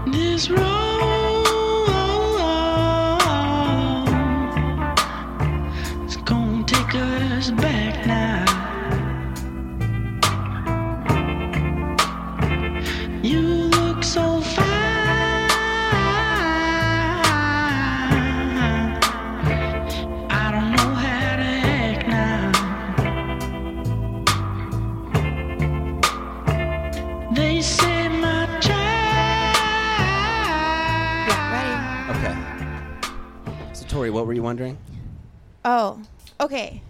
This road is gonna take us back now. You look so fine. I don't know how to act now. They say my child. Okay. So, Tori, what were you wondering? Oh, okay.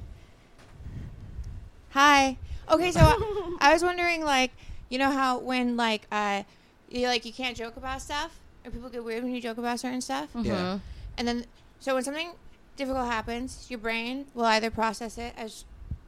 Hi. Okay, so I was wondering, like, you know how when, like, you can't joke about stuff? Or people get weird when you joke about certain stuff? Yeah. And then, so when something difficult happens, your brain will either process it as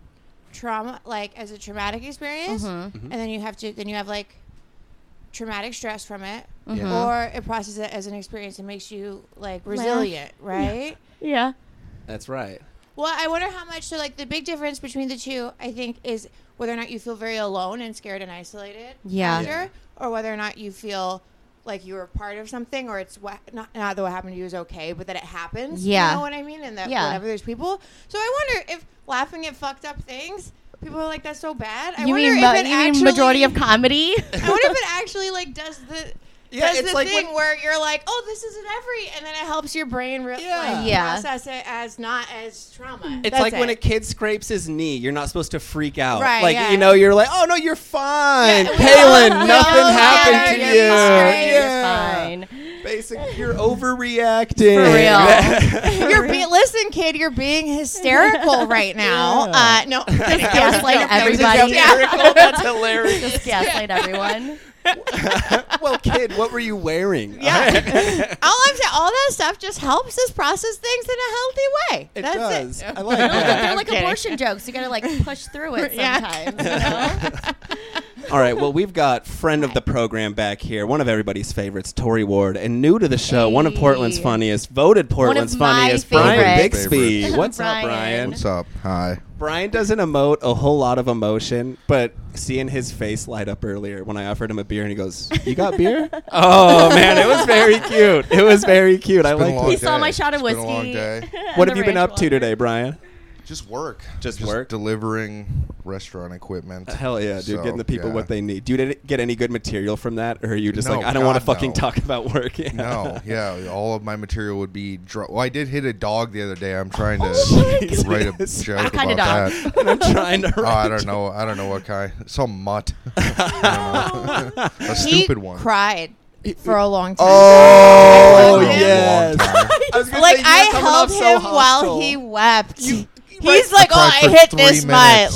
trauma, like, as a traumatic experience, and then you have, like, traumatic stress from it, or it processes it as an experience and makes you, like, resilient, right? Yeah. That's right. Well, I wonder how much. So, like, the big difference between the two, I think, is whether or not you feel very alone and scared and isolated after, or whether or not you feel like you were part of something, or it's not that what happened to you is okay, but that it happens. Yeah. You know what I mean? And that whenever there's people. So I wonder if laughing at fucked up things, people are like, that's so bad. I You wonder mean, if it you mean actually, majority of comedy? I wonder if it actually, like, does the... Yeah, Does it's the like thing when- where you're like, oh, this isn't and then it helps your brain process it as not as trauma. It's That's like when it. a kid scrapes his knee, you're not supposed to freak out. Right, Like, yeah. you know, you're like, oh, no, you're fine. Yeah, we Kaylin, all- nothing we all happened get to it. you. You're fine. Yeah. You're fine. Basically, you're overreacting. For real. Listen, kid, you're being hysterical right now. Yeah. No, Just gaslight everybody. Hysterical? That's hilarious. Just gaslight everyone. Well, kid, what were you wearing? Yeah. All I'm saying, all that stuff just helps us process things in a healthy way. It That's does. it. I like They're that. like kidding. abortion jokes. You gotta like push through it Yeah. sometimes. You know? All right, well, we've got friend of the program back here, one of everybody's favorites, Tori Ward, and new to the show, one of Portland's Hey. funniest, voted Portland's my funniest, Brian favorites. Bixby. What's up, Brian. Brian? What's up? Hi. Brian doesn't emote a whole lot of emotion, but seeing his face light up earlier when I offered him a beer and he goes, "You got beer?" Oh, man, it was very cute. It was very cute. I It's been a like long He saw day. my shot of It's been a whiskey. long day. What have you been up to today, Brian? Just work. Just work? Delivering restaurant equipment. Hell yeah, dude. So, Getting the people yeah. what they need. Do you get any good material from that? Or are you just No, like, I don't want to God, fucking no. talk about work? Yeah. No, yeah, all of my material would be. Well, I did hit a dog the other day. I'm trying to Jesus. write a joke What kind of about dog? that. And I'm trying to Oh, write I don't know. I don't know what kind. Some mutt. I don't know. A He stupid one. cried for a long time. Oh, I loved him. yes. Long time. I was gonna Like, say, you were I coming held off so him while hostile. he wept. right. He's like, oh, I cried I for hit 3 this mutt. minutes.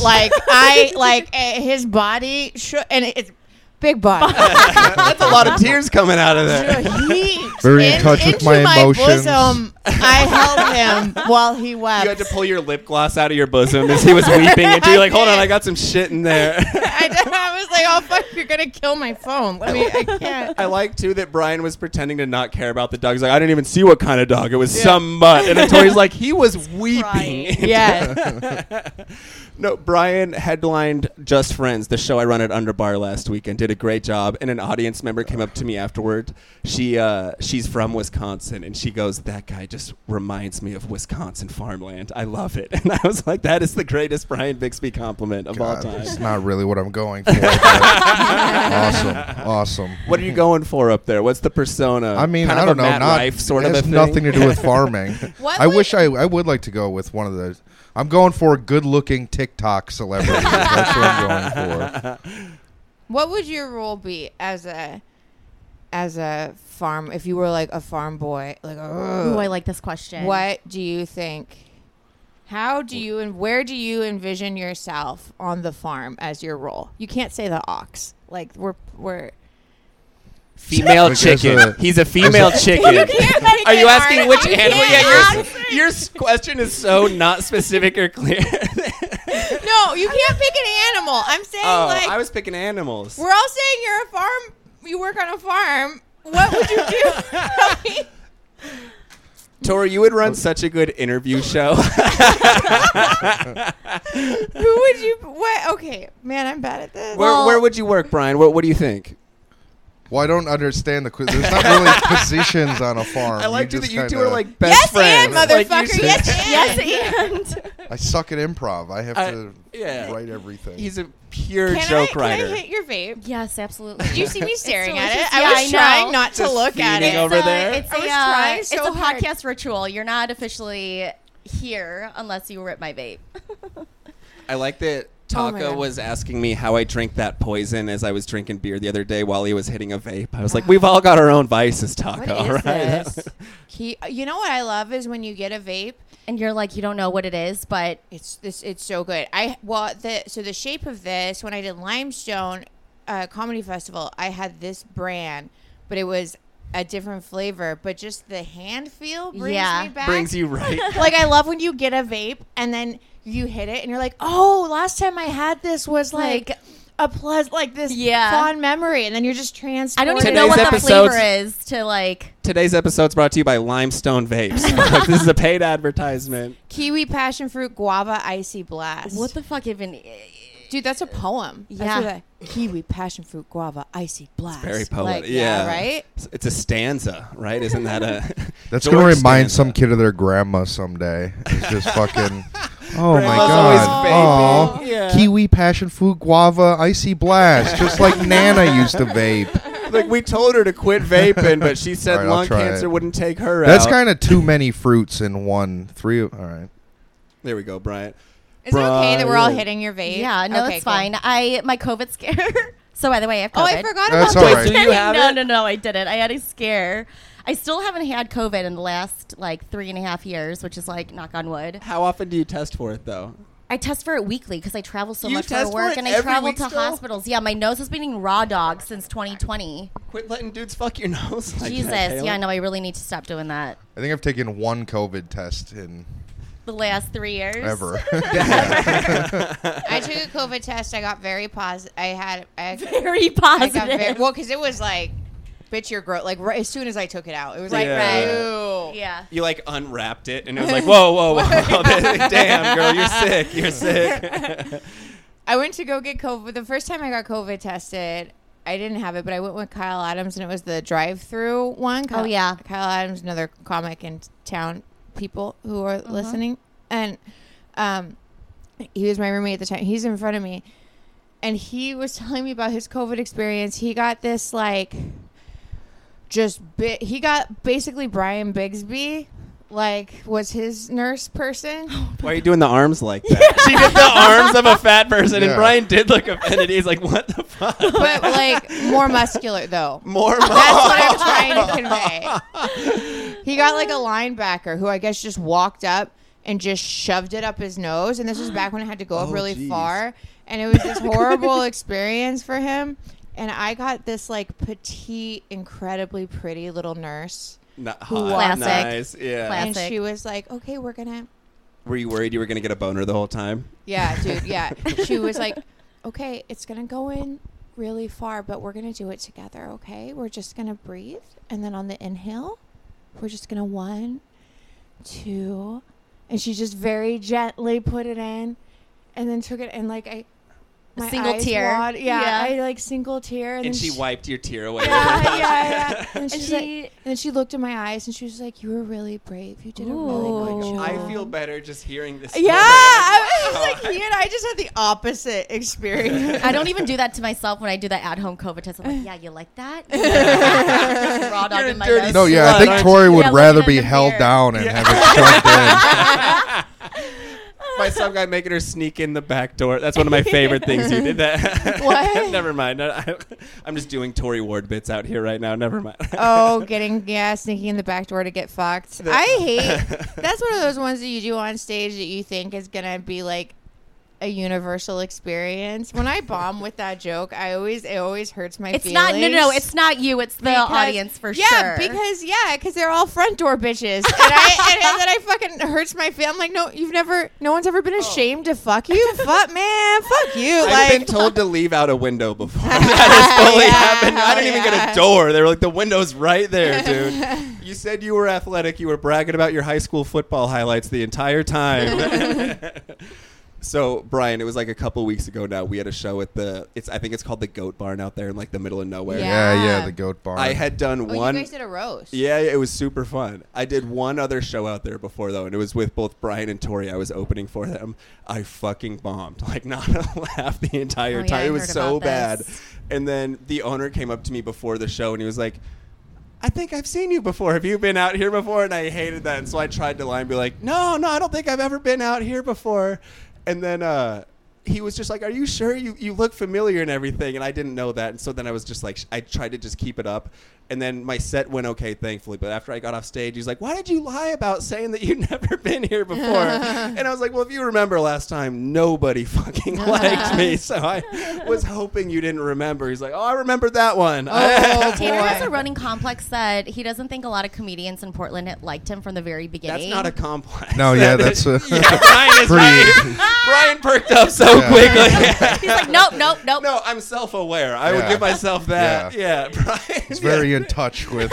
Like, his body shook, and it's big body. That's a lot of tears coming out of there. Heaped Very in touch with into my emotions. bosom. I held him while he wept. You had to pull your lip gloss out of your bosom as he was weeping, and you're like, hold on, I got some shit in there. I was like, oh, fuck, you're going to kill my phone. I can't. I like, too, that Brian was pretending to not care about the dog. He's like, I didn't even see what kind of dog. It was some mutt. And then Tori's like, he was weeping. Crying. Yeah. No, Brian headlined Just Friends, the show I run at Underbar last weekend, did a great job. And an audience member came up to me afterward. She's from Wisconsin, and she goes, that guy just reminds me of Wisconsin farmland. I love it. And I was like, that is the greatest Brian Bixby compliment of all God, time. it's not really what I'm going for. but awesome. What are you going for up there? What's the persona? I mean, kind I of don't a know. Matt Rife sort it of a has thing? nothing to do with farming. What I would- wish I would like to go with one of the. I'm going for a good-looking TikTok celebrity. That's what I'm going for. What would your role be as a farm, if you were like a farm boy? Like, Ooh, I like this question. what do you think? How do you and where do you envision yourself on the farm as your role? You can't say the ox. Like we're Female Like, as chicken. a- He's a female chicken. You can't make Are you it asking hard. which You animal? can't. Yeah, your question is so not specific or clear. No, you can't pick an animal. I'm saying like I was picking animals. we're all saying you're a farm. You work on a farm. What would you do? Tell me. Tori, you would run such a good interview show. Who would you? What? Okay, man, I'm bad at this. Where would you work, Brian? What do you think? Well, I don't understand the quiz. There's not really positions on a farm. I liked just that you two kinda- are like best friends. and Like, you motherfucker. said- Yes, and. I suck at improv. I have to yeah. write everything. He's a pure Can joke I writer. hit your vape? Yes, absolutely. Did you see me staring at it? delicious. I Yeah, was I know. trying not to Just look at feeding it. over there? It's I a, was trying it's so a hard. podcast ritual. You're not officially here unless you rip my vape. I like that Oh my Taco God. was asking me how I drink that poison as I was drinking beer the other day while he was hitting a vape. I was like, we've all got our own vices, Taco, What all is right? this? You know what I love is when you get a vape. And you're like, you don't know what it is, but It's so good. The shape of this, when I did Limestone Comedy Festival, I had this brand, but it was a different flavor. But just the hand feel brings me back. Brings you right. Like, I love when you get a vape and then you hit it and you're like, oh, last time I had this was like a this Yeah. fond memory, and then you're just I transported. don't even Today's know what the episode's- flavor is to like. Today's episode's brought to you by Limestone Vapes. This is a paid advertisement. Kiwi, passion fruit, guava, icy blast. What the fuck even? Dude, that's a poem. Yeah. That's what kiwi, passion fruit, guava, icy blast. Very poetic. Like, yeah. right? It's a stanza, right? Isn't that a... That's George going to remind stanza. some kid of their grandma someday. It's just fucking... Oh, my Grandma's God. always vaping. Aw. Yeah. Kiwi, passion fruit, guava, icy blast. Just like Nana used to vape. Like, we told her to quit vaping, but she said All right, I'll lung try cancer it. wouldn't take her That's out. kind of too many fruits in one. All right. There we go, Bryant. Is it okay that we're all Brian. hitting your vape? Yeah, no, Okay, it's cool. fine. My COVID scare. So by the way, I have COVID. Oh, I forgot That's about all that. right. Do you have it? No, I didn't. I had a scare. I still haven't had COVID in the last like 3.5 years, which is like knock on wood. How often do you test for it, though? I test for it weekly because I travel so You much test for for work, it and I every travel week to still? hospitals. Yeah, my nose has been eating raw dog since 2020. Quit letting dudes fuck your nose. like that, Jesus, Taylor. yeah, no, I really need to stop doing that. I think I've taken one COVID test in The last 3 years. ever. I took a COVID test. I got very positive. I Very got positive. very, well, because it was like, bitch, you're gross. Like, right, as soon as I took it out, it was like, Yeah. ew. Yeah. You like unwrapped it, and it was like, whoa. Damn, girl, you're sick. You're sick. I went to go get COVID. The first time I got COVID tested, I didn't have it, but I went with Kyle Adams, and it was the drive-through one. Oh, yeah. Kyle Adams, another comic in town, people who are listening. And he was my roommate at the time. He's in front of me. And he was telling me about his COVID experience. He got this, like, he got basically Brian Bigsby, like, was his nurse person. Why are you doing the arms like that? She did the arms of a fat person, and Yeah. Brian did look offended. He's like, what the fuck? But, like, more muscular, though. More. That's what I'm trying to convey. He got like a linebacker who I guess just walked up and just shoved it up his nose. And this was back when I had to go up Oh, really geez. far. And it was this horrible experience for him. And I got this like petite, incredibly pretty little nurse. Not Who hot, was- nice. Yeah. Classic. And she was like, okay, we're going to. Were you worried you were gonna get a boner the whole time? Yeah, dude. Yeah. She was like, okay, it's going to go in really far, but we're going to do it together. Okay. We're just going to breathe. And then on the inhale, we're just going to 1, 2. And she just very gently put it in and then took it. And like, my Single eyes tear. wad- yeah, Yeah. I like single tear. And, And then she wiped your tear away. yeah. And, And she's she- like, and then she looked in my eyes and she was like, you were really brave. You did a really good Ooh. job. I feel better just hearing this. Yeah, story. I was Wow. like, he and I just had the opposite experience. I don't even do that to myself when I do that at-home COVID test. I'm like, yeah, you like that? Just raw dog You're in a my dirty nose. No, yeah, I Slut, think aren't Tori would Yeah, rather looking be at the held mirror. down and have it shoved in. By some guy making her sneak in the back door. That's one of my favorite things you did. That. What? Never mind. I'm just doing Tory Ward bits out here right now. Never mind. Oh, sneaking in the back door to get fucked. I hate. That's one of those ones that you do on stage that you think is gonna be like a universal experience. When I bomb with that joke, it always hurts my It's feelings. not, no, it's not you. It's the Because- audience for yeah, sure. because they're all front door bitches, and then I fucking hurts my feelings. I'm like, no one's ever been ashamed to fuck you. Fuck you. I've Like, been told to leave out a window before. That has fully Yeah, happened. I didn't even yeah. get a door. They were like, the window's right there, dude. You said you were athletic. You were bragging about your high school football highlights the entire time. So Brian, it was like a couple weeks ago now. We had a show at I think it's called the Goat Barn out there in like the middle of nowhere. Yeah. The Goat Barn. I had done Oh, one. you guys did a roast. Yeah, it was super fun. I did one other show out there before though, and it was with both Brian and Tori. I was opening for them. I fucking bombed, like not a laugh the entire Oh, yeah, time. I It was heard so about bad. this. And then the owner came up to me before the show, and he was like, I think I've seen you before. Have you been out here before? And I hated that. And so I tried to lie and be like, no, I don't think I've ever been out here before. And then he was just like, are you sure? You look familiar and everything. And I didn't know that. And so then I was just like, I tried to just keep it up. And then my set went okay, thankfully. But after I got off stage, he's like, why did you lie about saying that you'd never been here before? And I was like, well, if you remember last time, nobody fucking liked me. So I was hoping you didn't remember. He's like, oh, I remember that one. Oh, Tanner has a boy. running complex that he doesn't think a lot of comedians in Portland had liked him from the very beginning. That's not a complex. No, yeah, that's yeah, Brian is pretty. Brian perked up so Yeah. quickly. He's like, nope. No, I'm self-aware. I would Yeah. give myself that. Yeah. Yeah, Brian. He's very in touch with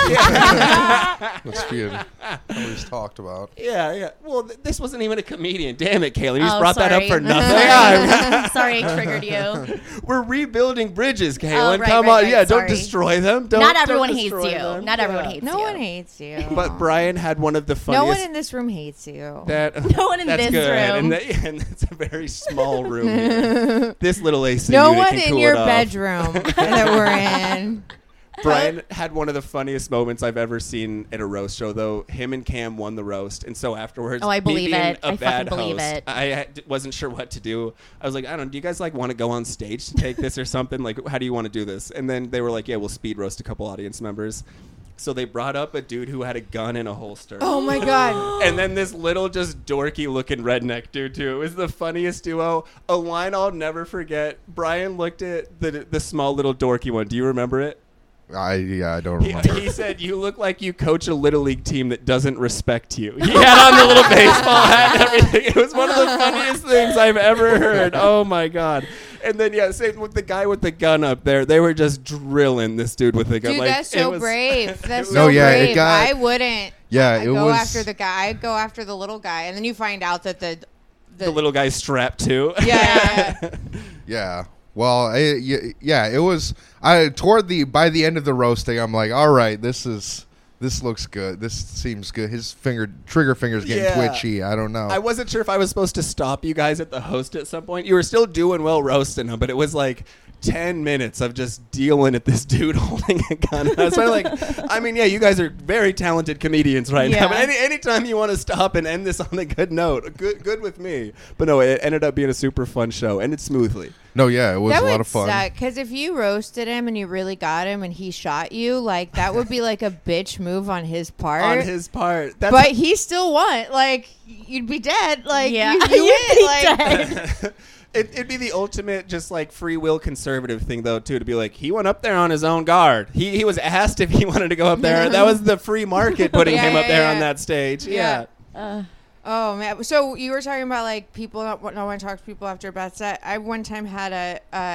what's being always talked about. Yeah. Well, this wasn't even a comedian. Damn it, Kayla. You just Oh, brought that up sorry. for nothing. Sorry, I triggered you. We're rebuilding bridges, Kaylin. right, Come right, on. right. Yeah, don't Sorry. destroy them. Don't, Not don't everyone hates destroy you. them. Not everyone Yeah. hates No you. one hates you. But Brian had one of the funniest. No one in this room hates you. that, No one in that's this good. room. And it's a very small room here. This little AC No unit one can in cool your it off. bedroom that we're in. Brian had one of the funniest moments I've ever seen at a roast show, though. Him and Cam won the roast, and so afterwards, Oh, I me believe being it. a I bad fucking believe host, it. I wasn't sure what to do. I was like, I don't know, do you guys like want to go on stage to take this or something? Like, how do you want to do this? And then they were like, yeah, we'll speed roast a couple audience members. So they brought up a dude who had a gun in a holster. Oh my god. And then this little just dorky looking redneck dude too. It was the funniest duo. A line I'll never forget. Brian looked at the small little dorky one. Do you remember it? I don't remember. He said, you look like you coach a little league team that doesn't respect you. He had on the little baseball hat and everything. It was one of the funniest things I've ever heard. Oh my God. And then, yeah, same with the guy with the gun up there. They were just drilling this dude with the gun. Dude, like, that's it so was- brave. That's No, so yeah, it brave. got- I wouldn't. Yeah, I'd it go was- after the guy. I'd go after the little guy, and then you find out that the The little guy's strapped too. yeah. Yeah. Well, it was. By the end of the roasting, I'm like, all right, this looks good. This seems good. His trigger finger's getting Yeah. twitchy. I don't know. I wasn't sure if I was supposed to stop you guys at the host at some point. You were still doing well roasting him, but it was like 10 minutes of just dealing at this dude holding a gun. I was sort of like, I mean, yeah, you guys are very talented comedians right now, Yeah. but anytime you want to stop and end this on a good note, good with me. But no, it ended up being a super fun show, ended smoothly. No, yeah, it was That a lot would of fun. suck, because if you roasted him and you really got him and he shot you, like, that would be like a bitch move on his part. On his part. That's but he still won. Like, you'd be dead. Like, Yeah. you You'd win. be Like, dead. It'd be the ultimate just like free will conservative thing though too, to be like, he went up there on his own guard. He was asked if he wanted to go up there. That was the free market putting Yeah, him up yeah, there yeah. on that stage. Yeah. Yeah. oh, man. So you were talking about, like, people not want to talk to people after a bad set. I one time had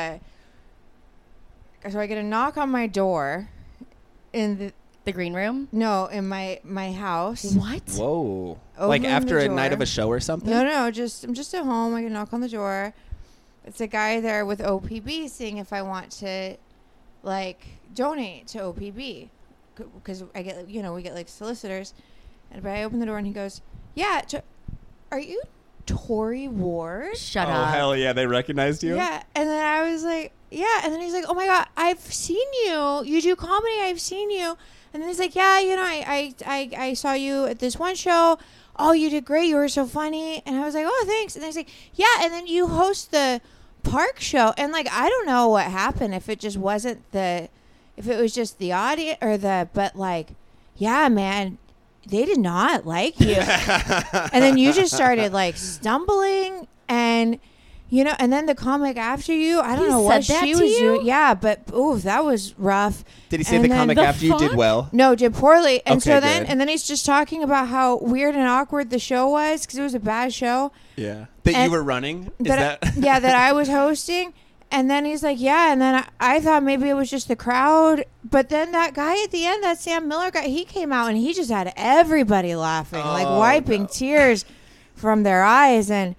so I get a knock on my door in The green room? in my house. What? Whoa. Open Like the after a night door. of a show or something? No, I'm just at home. I can knock on the door. It's a guy there with OPB seeing if I want to, like, donate to OPB, because I get, we get like solicitors, but I open the door and he goes, "Yeah, are you Tori Ward?" Shut Oh, up. hell yeah. They recognized you? Yeah, and then I was like, "Yeah," and then he's like, "Oh my God, I've seen you. You do comedy. I've seen you." And then he's like, "Yeah, I saw you at this one show. Oh, you did great. You were so funny." And I was like, "Oh, thanks." And then he's like, "Yeah," and then you host the Park show, and like, I don't know what happened, if it just wasn't if it was just the audience but like, yeah, man, they did not like you. And then you just started like stumbling, and and then the comic after you, I don't He know what said that she to was you? doing. Yeah, but ooh, that was rough. Did he say And the then comic the after you did fuck? well? No, did poorly. And Okay, so then, good. and then he's just talking about how weird and awkward the show was, because it was a bad show. Yeah. That you And were running? Is that that? that I was hosting. And then he's like, yeah. And then I thought maybe it was just the crowd. But then that guy at the end, that Sam Miller guy, he came out and he just had everybody laughing, like Oh, wiping no. tears from their eyes. And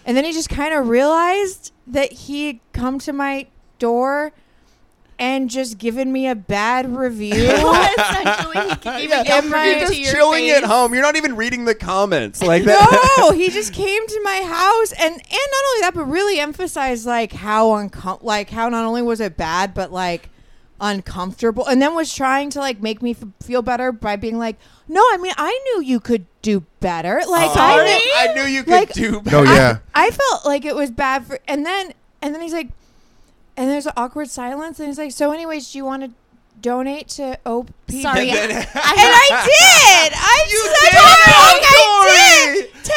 And then he just kind of realized that he had come to my door and just given me a bad review. Essentially, he gave a Yeah, yum you're review just to your chilling face. at home. You're not even reading the comments like that. No, he just came to my house and not only that, but really emphasized like how how not only was it bad, but like uncomfortable, and then was trying to like make me feel better by being like, no, I mean, I knew you could do better. Like I knew you could like, do better. No, yeah. I felt like it was bad for, and then he's like, and there's an awkward silence, and he's like, so anyways, do you want to donate to OP? Sorry, And then- And I did. I did. $10.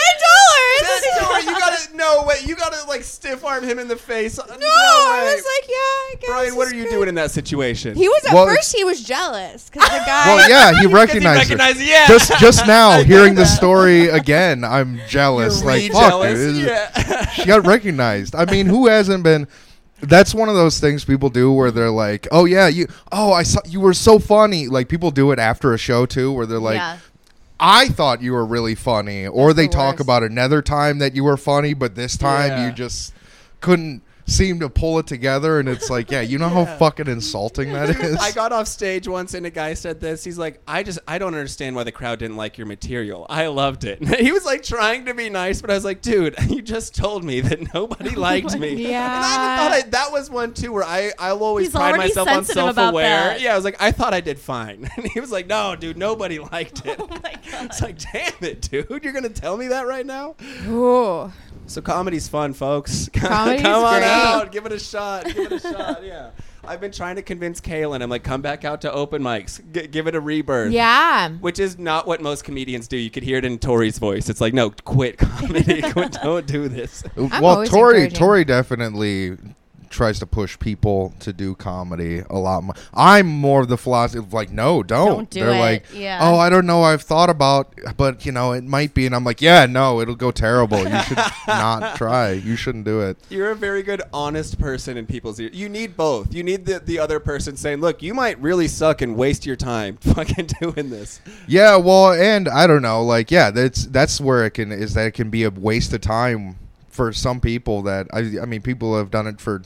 You gotta you gotta like stiff arm him in the face. No, No, I was like, yeah, I guess. Brian, what it's are you good. doing in that situation? He was at Well, first. He was jealous because the guy. Well, yeah, he recognized it. yeah. Just now, hearing the story again, I'm jealous. You're Like, fuck, jealous. dude. Yeah. She got recognized. I mean, who hasn't been? That's one of those things people do where they're like, "Oh yeah, I saw you were so funny." Like people do it after a show too, where they're like, Yeah. "I thought you were really funny," or they the talk worst. about another time that you were funny, but this time Yeah. you just couldn't seem to pull it together, and it's like, yeah, you know how fucking insulting that is. I got off stage once and a guy said this. He's like, I don't understand why the crowd didn't like your material. I loved it. He was like trying to be nice, but I was like, dude, you just told me that nobody liked me. Yeah. And I thought that was one too where I'll always He's pride already myself on sensitive about self-aware. that. Yeah, I was like, I thought I did fine. And he was like, no, dude, nobody liked it. Oh my God. It's like, damn it, dude. You're going to tell me that right now? Ooh. So comedy's fun, folks. Comedy's Come on great. out. Give it a shot. Give it a shot. Yeah. I've been trying to convince Kaylin. I'm like, come back out to open mics. Give it a rebirth. Yeah. Which is not what most comedians do. You could hear it in Tori's voice. It's like, no, quit comedy. Don't do this. I'm Well, always Tori encouraging. definitely tries to push people to do comedy a lot more. I'm more of the philosophy of like, no, don't. Don't do They're it. like, Yeah. oh, I don't know. I've thought about, but it might be. And I'm like, yeah, no, it'll go terrible. You should not try. You shouldn't do it. You're a very good, honest person in people's ears. You need both. You need the other person saying, look, you might really suck and waste your time fucking doing this. Yeah, well, and I don't know, like, yeah, that's where it can be a waste of time for some people that I mean, people have done it for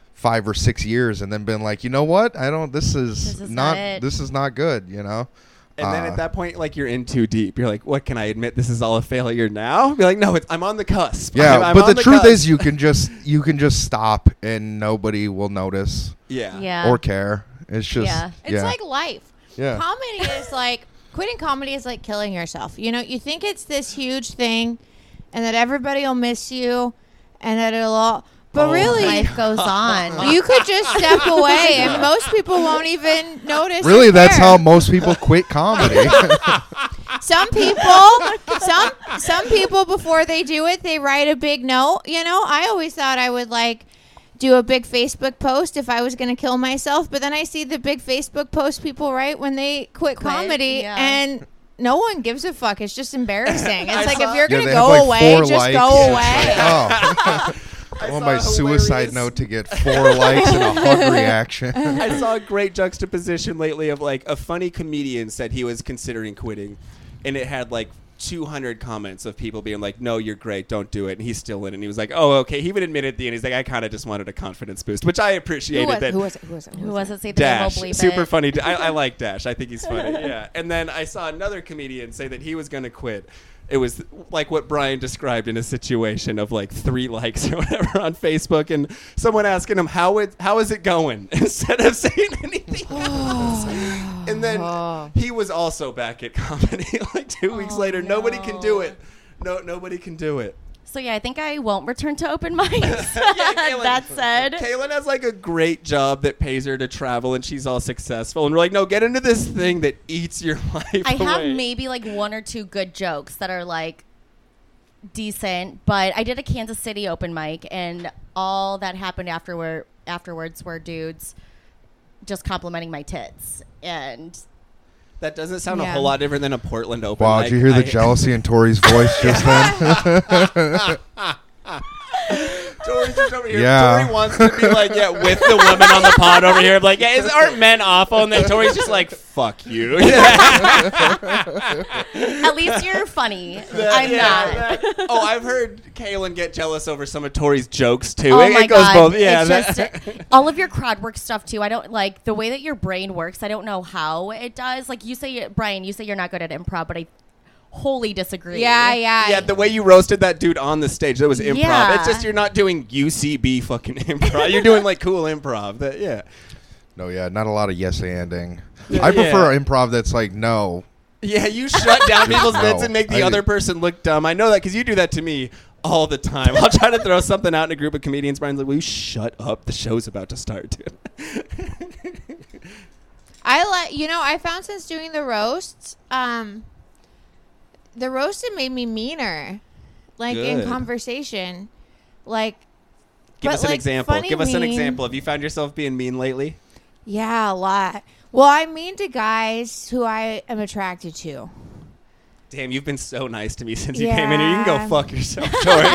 5 or 6 years and then been like, you know what? This is not it. this is not good, you know? And then at that point, like, you're in too deep. You're like, what, can I admit this is all a failure now? Be like, no, I'm on the cusp. Yeah, I'm but on the truth cusp. is you can just stop and nobody will notice Yeah. Yeah. or care. It's just Yeah. It's like life. Yeah. Comedy is like quitting comedy is like killing yourself. You know, you think it's this huge thing and that everybody will miss you and that it'll all but really Life goes on. you could just step away and most people won't even notice. really or that's care. how most people quit comedy. Some people before they do it, they write a big note. You know, I always thought I would like do a big Facebook post if I was going to kill myself, but then I see the big Facebook post people write when they quit comedy, yeah. and no one gives a fuck. It's just embarrassing. It's like saw- if you're going to they go have, away, 4 just likes. go It's away. like, oh. I want my saw a suicide hilarious- note to get 4 likes and a hug reaction. I saw a great juxtaposition lately of like a funny comedian said he was considering quitting, and it had like 200 comments of people being like, no, you're great, don't do it. And he's still in it. And he was like, oh, okay. He would admit at the end, he's like, I kind of just wanted a confidence boost, which I appreciated. Who was it? Who was it? Say the name, Dash, we'll bleep super it. funny. I like Dash. I think he's funny. Yeah. And then I saw another comedian say that he was going to quit. It was like what Brian described in a situation of like 3 likes or whatever on Facebook, and someone asking him how is it going instead of saying anything else. And then he was also back at comedy like 2 weeks later. Nobody can do it. No, nobody can do it. So yeah, I think I won't return to open mics. Kaylin- That said, Kaylin has like a great job that pays her to travel, and she's all successful. And we're like, no, get into this thing that eats your life I have away. maybe like 1 or 2 good jokes that are like decent, but I did a Kansas City open mic, and all that happened afterwards were dudes just complimenting my tits, and That doesn't sound a Yeah. whole lot different than a Portland open Wow, mic. did you hear the I- jealousy in Tori's voice just then? Tori's just over here. Yeah. Tori wants to be like, yeah, with the woman on the pod over here. Like, yeah, aren't men awful? And then Tori's just like, fuck you. At least you're funny. I'm not. Oh, I've heard Kaylin get jealous over some of Tori's jokes too. Oh it my goes God. both. Yeah, It's just all of your crowd work stuff too. I don't like the way that your brain works. I don't know how it does. Like you say, Brian, you say you're not good at improv, but I wholly disagree. Yeah. yeah, the way you roasted that dude on the stage, that was improv. Yeah. It's just you're not doing UCB fucking improv. You're doing like cool improv. Yeah. No, yeah, not a lot of yes-anding. I prefer improv that's like, no. Yeah, you shut down people's No, bits and make the other person look dumb. I know that because you do that to me all the time. I'll try to throw something out in a group of comedians. Brian's like, will you shut up? The show's about to start, dude. I found since doing the roasts, the roast it made me meaner, like in Good. conversation, like. Give but, us an like, example. funny Give us an mean. example. Have you found yourself being mean lately? Yeah, a lot. Well, I'm mean to guys who I am attracted to. Damn, you've been so nice to me since you came in here. You can go Yeah. fuck yourself, Tori.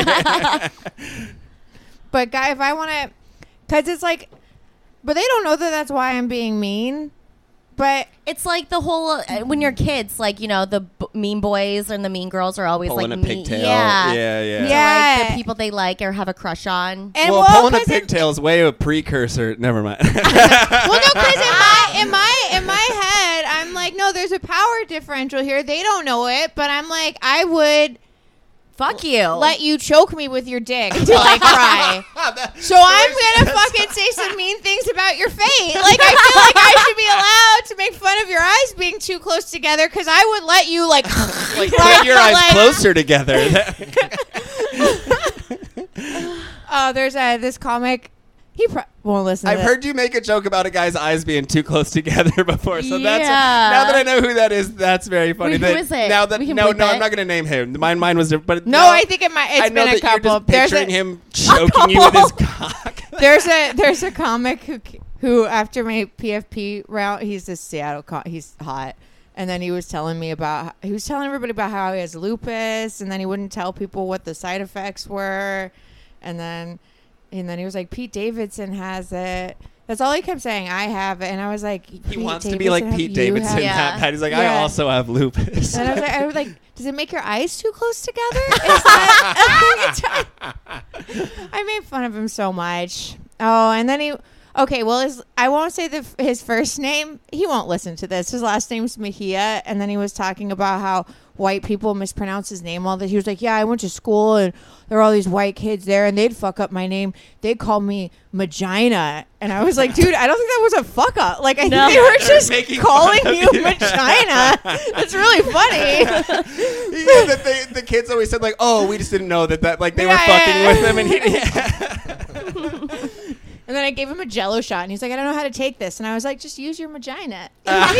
But guy, if I want to, because it's like, but they don't know that that's why I'm being mean. But It's like the whole when you're kids, like the mean boys and the mean girls are always Pulling like a mean. pigtail. Yeah. Yeah. To, Yeah. like the people they like or have a crush on. and Well, well, pulling a 'cause it- pigtail is way a precursor. Never mind. well, no, because in my head, I'm like, no, there's a power differential here. They don't know it, but I'm like, I would Fuck you. let you choke me with your dick until I cry. So I'm gonna fucking say some mean things about your fate. Like I feel like I should be allowed to make fun of your eyes being too close together because I would let you like Like, put your eyes like- closer together. There's this comic. He won't listen. I've to heard you make a joke about a guy's eyes being too close together before, so that's Yeah. now that I know who that is, that's very funny. Wait, who is it? Now that We can no, bleep I'm it. not gonna name him. Mine was different, but No, now I think I it's know been a that couple. You're just There's picturing a him choking you with his cock. there's a comic who after my PFP round, he's this Seattle. He's hot. And then he was telling everybody about how he has lupus, and then he wouldn't tell people what the side effects were, and then he was like, Pete Davidson has it. That's all he kept saying. I have it, and I was like, He wants to be like Pete Davidson. have it?" Yeah. That bad. He's like, I Yeah. also have lupus. And I was like, does it make your eyes too close together? Is that a thing? I made fun of him so much. Oh, and then I won't say his first name. He won't listen to this. His last name's Mejia, and then he was talking about how white people mispronounce his name all the. He was like, yeah, I went to school and there were all these white kids there and they'd fuck up my name. They'd call me Magina. And I was like, dude, I don't think that was a fuck up. Like, I think they were just making calling fun of you you. Magina. That's really funny. Yeah, the kids always said like, oh, we just didn't know that like they were Yeah, fucking yeah, with him, and he. And then I gave him a Jello shot, and he's like, I don't know how to take this. And I was like, just use your Magina. And then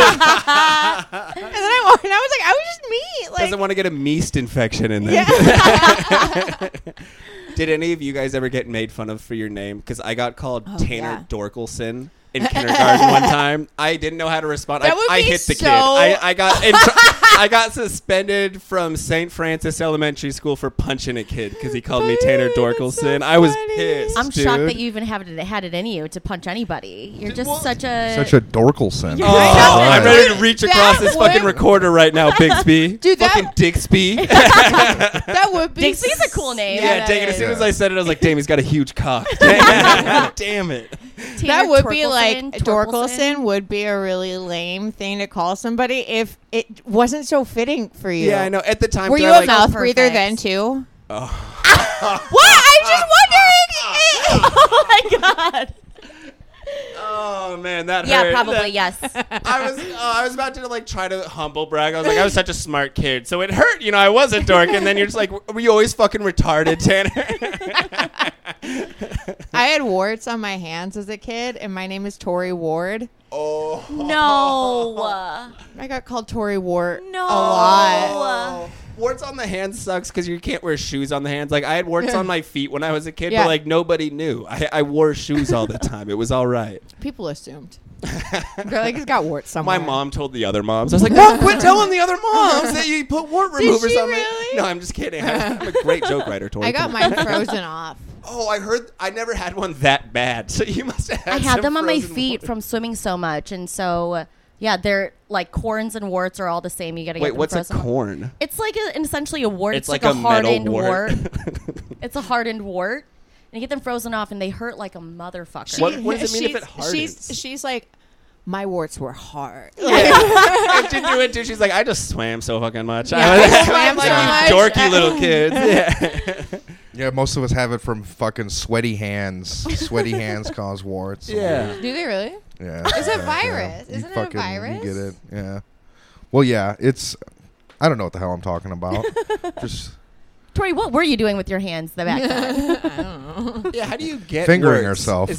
I was like, I was just me. Like, Doesn't want to get a meast infection in there. yeah. Did any of you guys ever get made fun of for your name? Because I got called Tanner yeah. Dorkelson in kindergarten one time. I didn't know how to respond. That would I be hit the so- kid. I got suspended from St. Francis Elementary School for punching a kid because he called me Tanner Dude, that's Dorkelson. so I was funny. pissed. I'm shocked dude. that you even had it in you to punch anybody. You're just Well, such a Dorkelson. Oh, I I'm know. ready to reach across That this fucking would- recorder right now, Bixby. Dude, that- fucking Dixby. That would be. Dixie's a cool name. Yeah, that dang it. As is. soon as I said it, I was like, damn, he's got a huge cock. Damn it. Tanner That would be like Torkelson. Dorkelson would be a really lame thing to call somebody if it wasn't so fitting for you. Yeah, I know. At the time, Were they're you a like, mouth Perfect. breather then too? Oh. What? I'm just wondering. Oh my god. Oh man, that Yeah, hurt. probably yes. I was about to like try to humble brag. I was like, I was such a smart kid, so it hurt. You know, I was a dork, and then you're just like, were you always fucking retarded, Tanner? I had warts on my hands as a kid, and my name is Tori Ward. Oh No. I got called Tori Wart No. a lot. Warts on the hands sucks because you can't wear shoes on the hands. Like I had warts on my feet when I was a kid, Yeah. but like nobody knew. I wore shoes all the time. It was all right. People assumed. They're like, he's got warts My somewhere. mom told the other moms. I was like, Mom, quit telling the other moms that you put wart removers she on me. really? No, I'm just kidding. I'm a great joke writer, Tori. I got mine frozen off. Oh, I heard. I never had one that bad. So you must have had I had some them on my frozen feet water. from swimming so much, and so yeah, they're like corns and warts are all the same. You gotta get Wait, them what's a frozen. corn? It's like essentially a wart. It's It's like like a a metal hardened wart. It's a hardened wart, and you get them frozen off, and they hurt like a motherfucker. What does it mean if it hardens? She's like, my warts were hard. And she threw it too. She's like, I just swam so fucking much. Yeah, I swam like so you much. dorky little kids. Yeah. Yeah, most of us have it from fucking sweaty hands. Sweaty hands cause warts. Yeah. Do they really? Yeah. It's a yeah, virus. yeah. Isn't it a virus? You get it. Yeah. Well, yeah. It's. I don't know what the hell I'm talking about. Just Tori, what were you doing with your hands the back then? I don't know. Yeah. How do you get Fingering words? herself.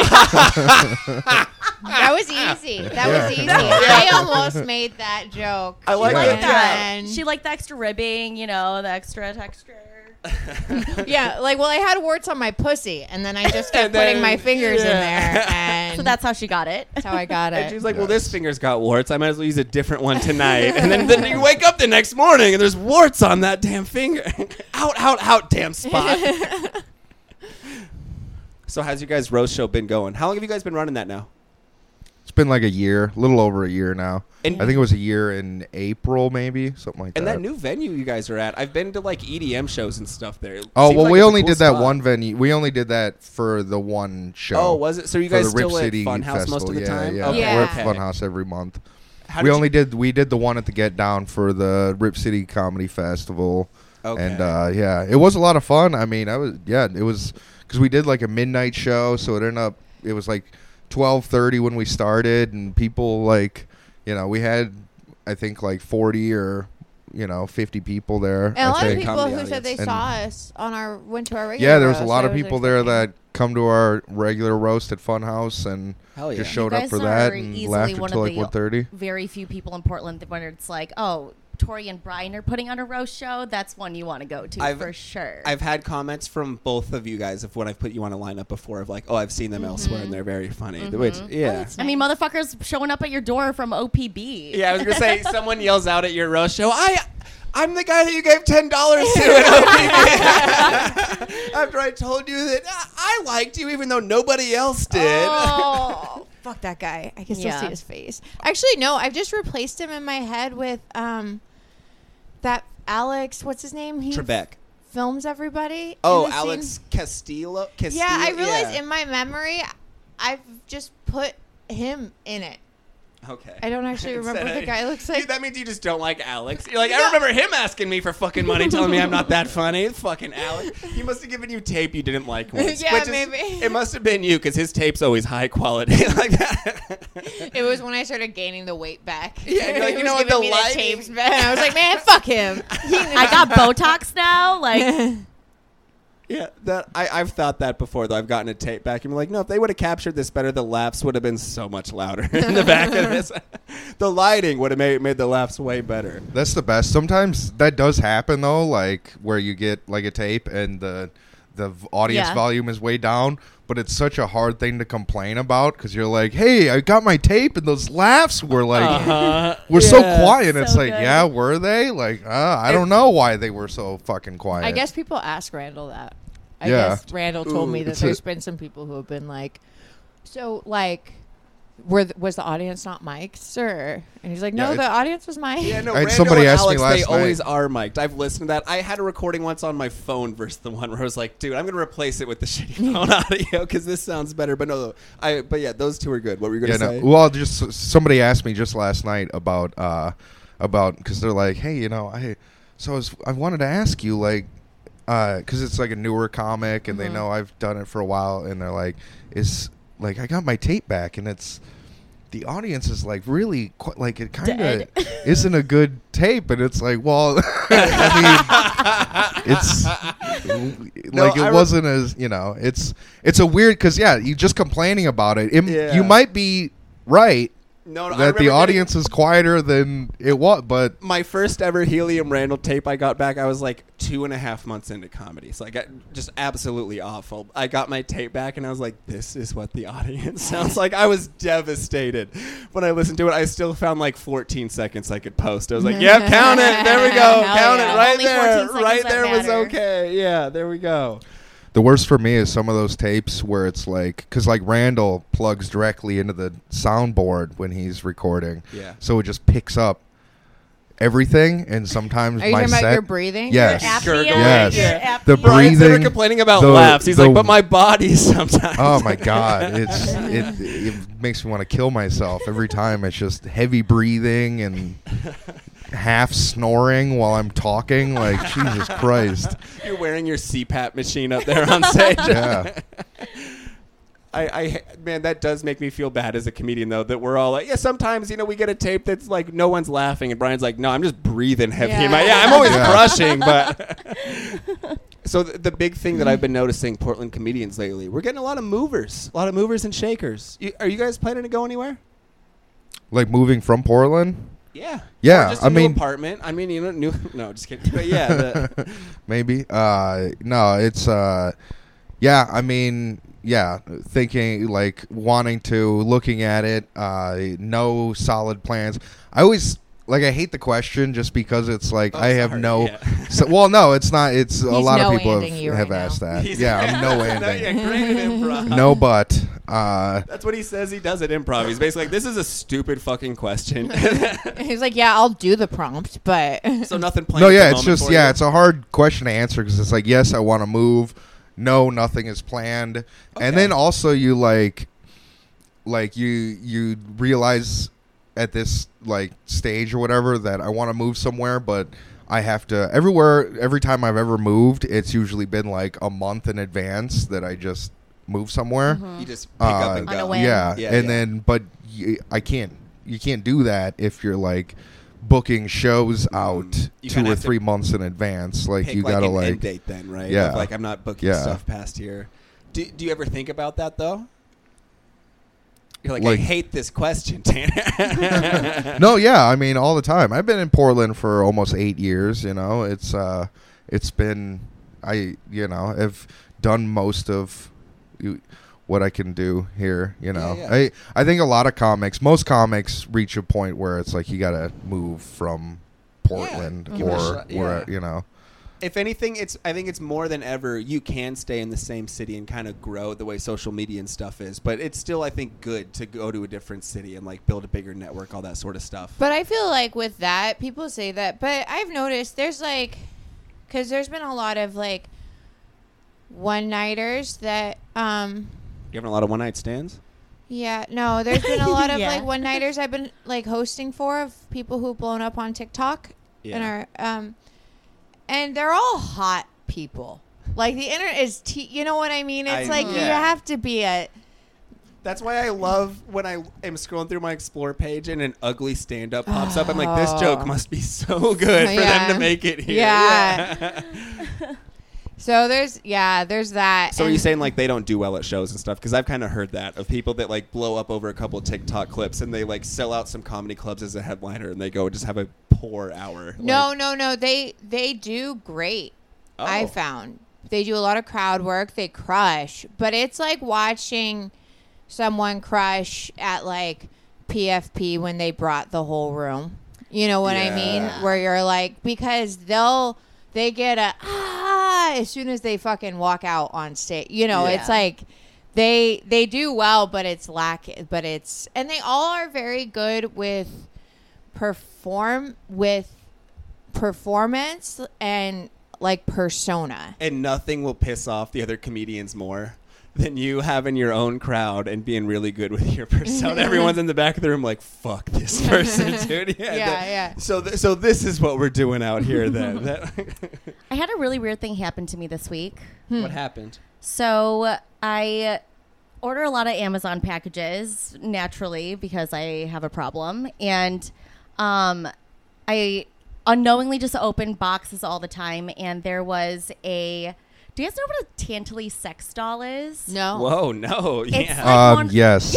That was easy. That was easy. Yeah. I almost made that joke. I like Yeah. that. Like that. And- She liked the extra ribbing, you know, the extra texture. Yeah, like, well, I had warts on my pussy, and then I just kept And then- putting my fingers in yeah. there, and So that's how she got it. that's how I got And it. she's like, well, this finger's got warts. I might as well use a different one tonight. And then you wake up the next morning and there's warts on that damn finger. out, damn spot. So how's your guys' roast show been going? How long have you guys been running that now? It's been like a year, a little over a year now. And- I think it was a year in April, maybe something like And that. that new venue you guys are at, I've been to like EDM shows and stuff there. It Oh seems well, like we it's a only cool did that spot. one venue. We only did that for the one show. Oh, was it? So you for guys the Rip still at City Funhouse Festival. most of the yeah, time? Yeah, Okay. we're at Okay. Funhouse every month. How We did only did the one at the Get Down for the Rip City Comedy Festival. Okay. And yeah, it was a lot of fun. I mean, it was because we did like a midnight show, so it was like 12:30 when we started, and people like, you know, we had I think like 40 or 50 people there. And a I lot of think. people Comedy who said they audience. saw us on went to our regular Yeah, there was a roast, lot so of it was people there exciting. that come to our regular roast at Funhouse and Hell yeah. just showed You up guys for that are and easily laughed one until of like the 1:30. Very few people in Portland when it's like, oh, Tori and Brian are putting on a roast show. That's one you want to go to for sure. I've had comments from both of you guys of when I've put you on a lineup before of like, oh, I've seen them elsewhere and they're very funny. Which, yeah. I mean, motherfuckers showing up at your door from OPB. Yeah, I was gonna say someone yells out at your roast show. I'm the guy that you gave $10 to at OPB. After I told you that I liked you, even though nobody else did. Oh, fuck that guy. I can still Yeah. see his face. Actually, no, I've just replaced him in my head with that Alex, what's his name? He Trebek. films everybody. Oh, in the Alex scene. Castillo. Yeah, I realized yeah. in my memory, I've just put him in it. Okay. I don't actually remember what the guy looks like. That means you just don't like Alex. You're like, I remember him asking me for fucking money, telling me I'm not that funny. Fucking Alex. He must have given you tape you didn't like once. Yeah, which is- maybe. It must have been you because his tape's always high quality like that. It was when I started gaining the weight back. Yeah, you're like, He you know was what, the giving me lighting- tapes back. And I was like, man, fuck him. I got Botox now. Like, Yeah, I've thought that before though. I've gotten a tape back and I'm like, no, if they would have captured this better, the laughs would have been so much louder in the back of this. The lighting would have made the laughs way better. That's the best. Sometimes that does happen though, like where you get like a tape and the audience Yeah. volume is way down, but it's such a hard thing to complain about because you're like, hey, I got my tape and those laughs were like were so quiet. And So it's like, good. yeah, were they? Like, I don't know why they were so fucking quiet. I guess people ask Randall that. I Yeah. guess Randall told me that It's there's a- been some people who have been like, so like, was the audience not mic'd, sir? And he's like, no, Yeah, the audience was mic'd. Yeah, no, I had Randall somebody and ask me Alex, last they always night. are mic'd. I've listened to that. I had a recording once on my phone versus the one where I was like, dude, I'm going to replace it with the shitty phone audio because this sounds better. But no, but yeah, those two are good. What were you going to say? Well, just somebody asked me just last night about because they're like, hey, I wanted to ask you like. Because it's like a newer comic and they know I've done it for a while and they're like, I got my tape back and it's the audience is like really like it kind of isn't a good tape and it's like, well, I mean, it's No, like it wasn't as it's a weird because you just complaining about it. Yeah. You might be right No, I that the remember getting- audience is quieter than it was, but My first ever Helium Randall tape I got back, I was like 2.5 months into comedy. So I got just absolutely awful. I got my tape back and I was like, this is what the audience sounds like. I was devastated. When I listened to it, I still found like 14 seconds I could post. I was like, yep, count it. There we go. Hell Count yeah. it right Only there. 14 seconds Right that there was matter. okay. Yeah, there we go. The worst for me is some of those tapes where it's like, because like Randall plugs directly into the soundboard when he's recording. Yeah. So it just picks up everything, and sometimes Are you my talking set. about your breathing? Yes. Gurgle. Yes. Your The apnea. Brian's never breathing, complaining about the- laughs. He's the- like, but my body sometimes. Oh my God! It makes me want to kill myself every time. It's just heavy breathing and half snoring while I'm talking. Like Jesus Christ! You're wearing your CPAP machine up there on stage. Yeah. Man, that does make me feel bad as a comedian, though, that we're all like, yeah, sometimes, we get a tape that's like no one's laughing, and Brian's like, no, I'm just breathing heavy. Yeah. I'm always Yeah. brushing, but. So the big thing that I've been noticing Portland comedians lately, we're getting a lot of movers and shakers. Are you guys planning to go anywhere? Like moving from Portland. Yeah. Yeah, Or just a I new mean- apartment. I mean, new. No, just kidding. But yeah. Maybe. No, it's yeah, I mean, yeah, thinking like wanting to, looking at it, no solid plans. I always like, I hate the question just because it's like I have sorry, no. yeah. Well, no, it's not. It's a He's lot of people no-handing you have right asked now. that. He's- Yeah, I'm no No, ending. yeah, great at improv. No, but That's what he says he does at improv. He's basically like, this is a stupid fucking question. He's like, yeah, I'll do the prompt, but So nothing planned. no, at the yeah, it's moment just for you? it's a hard question to answer because it's like, yes, I want to move. No, nothing is planned. Okay. And then also you like you realize at this like stage or whatever that I want to move somewhere, but I have to every time I've ever moved, it's usually been like a month in advance that I just move somewhere. You just pick up and On go. a whim. Yeah, Yeah, and yeah. then but you can't do that if you're like booking shows out You 2 kinda or have to 3 months in advance. Like Pick you gotta an like end date then, right? Yeah. Of, like, I'm not booking Yeah. stuff past here. Do you ever think about that though? You're like, I Like- hate this question, Tanner. No, yeah, I mean all the time. I've been in Portland for almost 8 years. It's been I've done most of what I can do here. Yeah. I think most comics reach a point where it's like you gotta move from Portland give it a or shot, where yeah. If anything, I think it's more than ever you can stay in the same city and kind of grow the way social media and stuff is. But it's still, I think, good to go to a different city and like build a bigger network, all that sort of stuff. But I feel like with that, people say that. But I've noticed there's like, because there's been a lot of like one-nighters that, You having a lot of one night stands? yeah, no, there's been a lot of Yeah. like one-nighters I've been like hosting for of people who've blown up on TikTok and are, and they're all hot people. Like the internet is, you know what I mean? It's like you yeah. have to be a. That's why I love when I am scrolling through my Explore page and an ugly stand-up pops up. I'm like, this joke must be so good for Yeah. them to make it here. Yeah. So there's that. So are you and- saying like they don't do well at shows and stuff? Because I've kind of heard that of people that like blow up over a couple of TikTok clips and they like sell out some comedy clubs as a headliner and they go just have a poor hour. No, Like, they do great. Oh. I found they do a lot of crowd work. They crush, but it's like watching someone crush at like PFP when they brought the whole room. You know what I mean? Yeah. Where you're like, because they get a as soon as they fucking walk out on stage. You know, Yeah. it's like they do well, but it's and they all are very good with performance and like persona. And nothing will piss off the other comedians more than you having your own crowd and being really good with your persona. Everyone's in the back of the room like, fuck this person, dude. Yeah. So this is what we're doing out here then. I had a really weird thing happen to me this week. What happened? So I order a lot of Amazon packages naturally because I have a problem, and I unknowingly just open boxes all the time, and there was a. Do you guys know what a Tantalese sex doll is? No. Whoa, no. It's Yeah. like one- Yes.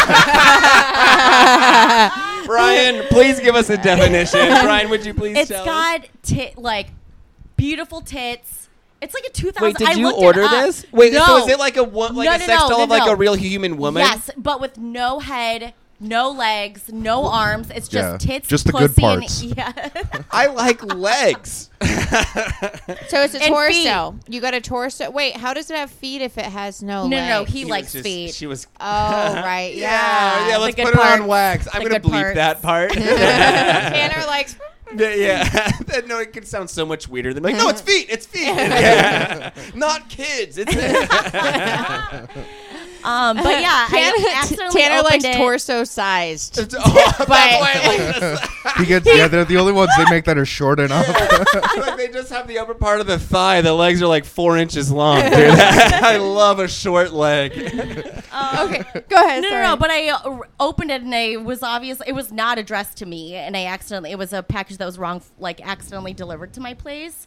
Brian, please give us a definition. Brian, would you please It's tell us? got like beautiful tits. It's like a 2000. Wait, did I you looked it order up. this? Wait, no. so is it like a sex doll of like a real human woman? Yes, but with no head, no legs, no arms. It's just Yeah, tits, just the pussy, good parts. And, yeah. I like legs. So it's a And torso. You got a torso. Wait, how does it have feet if it has no No, legs? no, he was likes just- feet. She was. Oh, right. Yeah, Yeah. let's good put it on parts. wax. I'm The gonna good bleep parts. that part. Tanner likes. Yeah, no, it could sound so much weirder than like, no, it's feet, it's feet. Yeah. Not kids. It's But yeah, I accidentally Tanner opened likes it. torso sized. that's why I like this. He gets, yeah, they're the only ones they make that are short enough. Like they just have the upper part of the thigh. The legs are like 4 inches long, dude. I love a short leg. Okay, go ahead. No, sorry. no, but I opened it and it was obvious it was not addressed to me, and I accidentally it was a package that was wrong, like accidentally delivered to my place.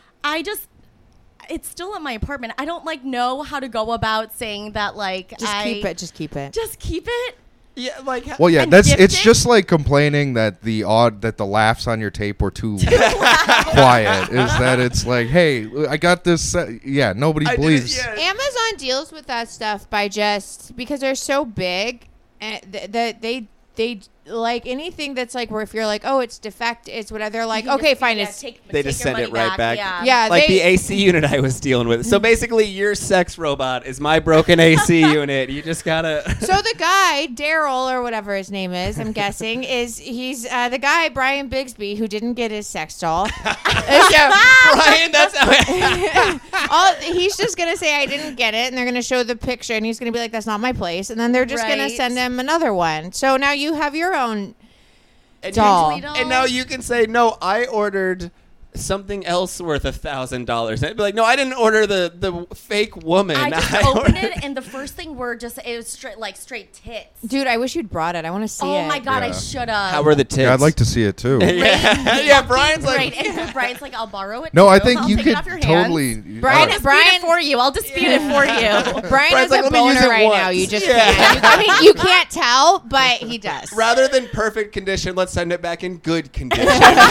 It's still in my apartment. I don't like know how to go about saying that. Like, Just keep it. Just keep it. Just keep it. Yeah, like Well, yeah, And it's gifting? just like complaining that the laughs on your tape were too quiet. Is that it's like, hey, I got this. Yeah, nobody I did it, believes. yeah. Amazon deals with that stuff by just because they're so big, and that they like anything that's like where if you're like, oh, it's defect, it's whatever. They're like, okay, fine, it's They just send it right back. yeah, like they, the AC unit I was dealing with. So basically, your sex robot is my broken AC unit. You just gotta. So the guy, Daryl or whatever his name is, I'm guessing, he's the guy, Brian Bigsby, who didn't get his sex doll. Brian, that's how. He's just going to say, I didn't get it, and they're going to show the picture, and he's going to be like, that's not my place, and then they're just going to Right. send him another one. So now you have your own And doll. you- and now you can say, no, I ordered something else worth $1,000. And I'd be like, no, I didn't order the fake woman. I just I opened ordered- it, and the first thing were just it was straight tits. Dude, I wish you'd brought it. I want to see it. Oh my god, I Yeah. should have. How were the tits? Yeah, I'd like to see it too. Yeah, yeah. Brian's like, Right, and so Brian's like, I'll borrow it. No, I too. think I'll you take could it off your hands. totally. Brian- I'll dispute Brian- it for you. I'll dispute it for you. Brian Brian's has like, a let me use boner it right once. now. You just Yeah. can't. I mean, you can't tell, but he does. rather than perfect condition, let's send it back in good condition.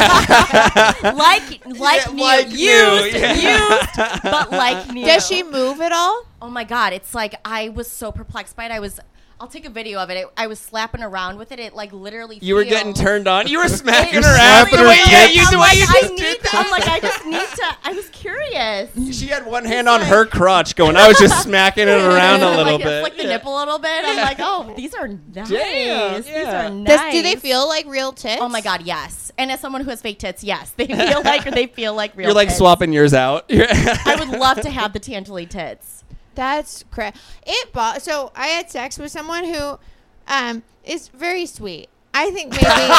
like Yeah, new, like new, used, yeah. used, but like new. Does she move at all? Oh my god, it's like I was so perplexed by it. I'll take a video of it. I was slapping around with it. It like literally. You were feels- getting turned on. You were smacking You're her ass slapping the her way, yeah, tits. you the I'm way like, you I just need did to. that. I'm like, I just need to. I was curious. She had one hand on her crotch going, I was just smacking it around a little like, bit. Flick the nipple a little bit. I'm like, oh, these are nice. Damn, These yeah. are nice. Do they feel like real tits? Oh my god, yes. And as someone who has fake tits, yes, they feel like real. You're like tits. swapping yours out. I would love to have the Tangeli tits. That's crazy. So I had sex with someone who is very sweet. I think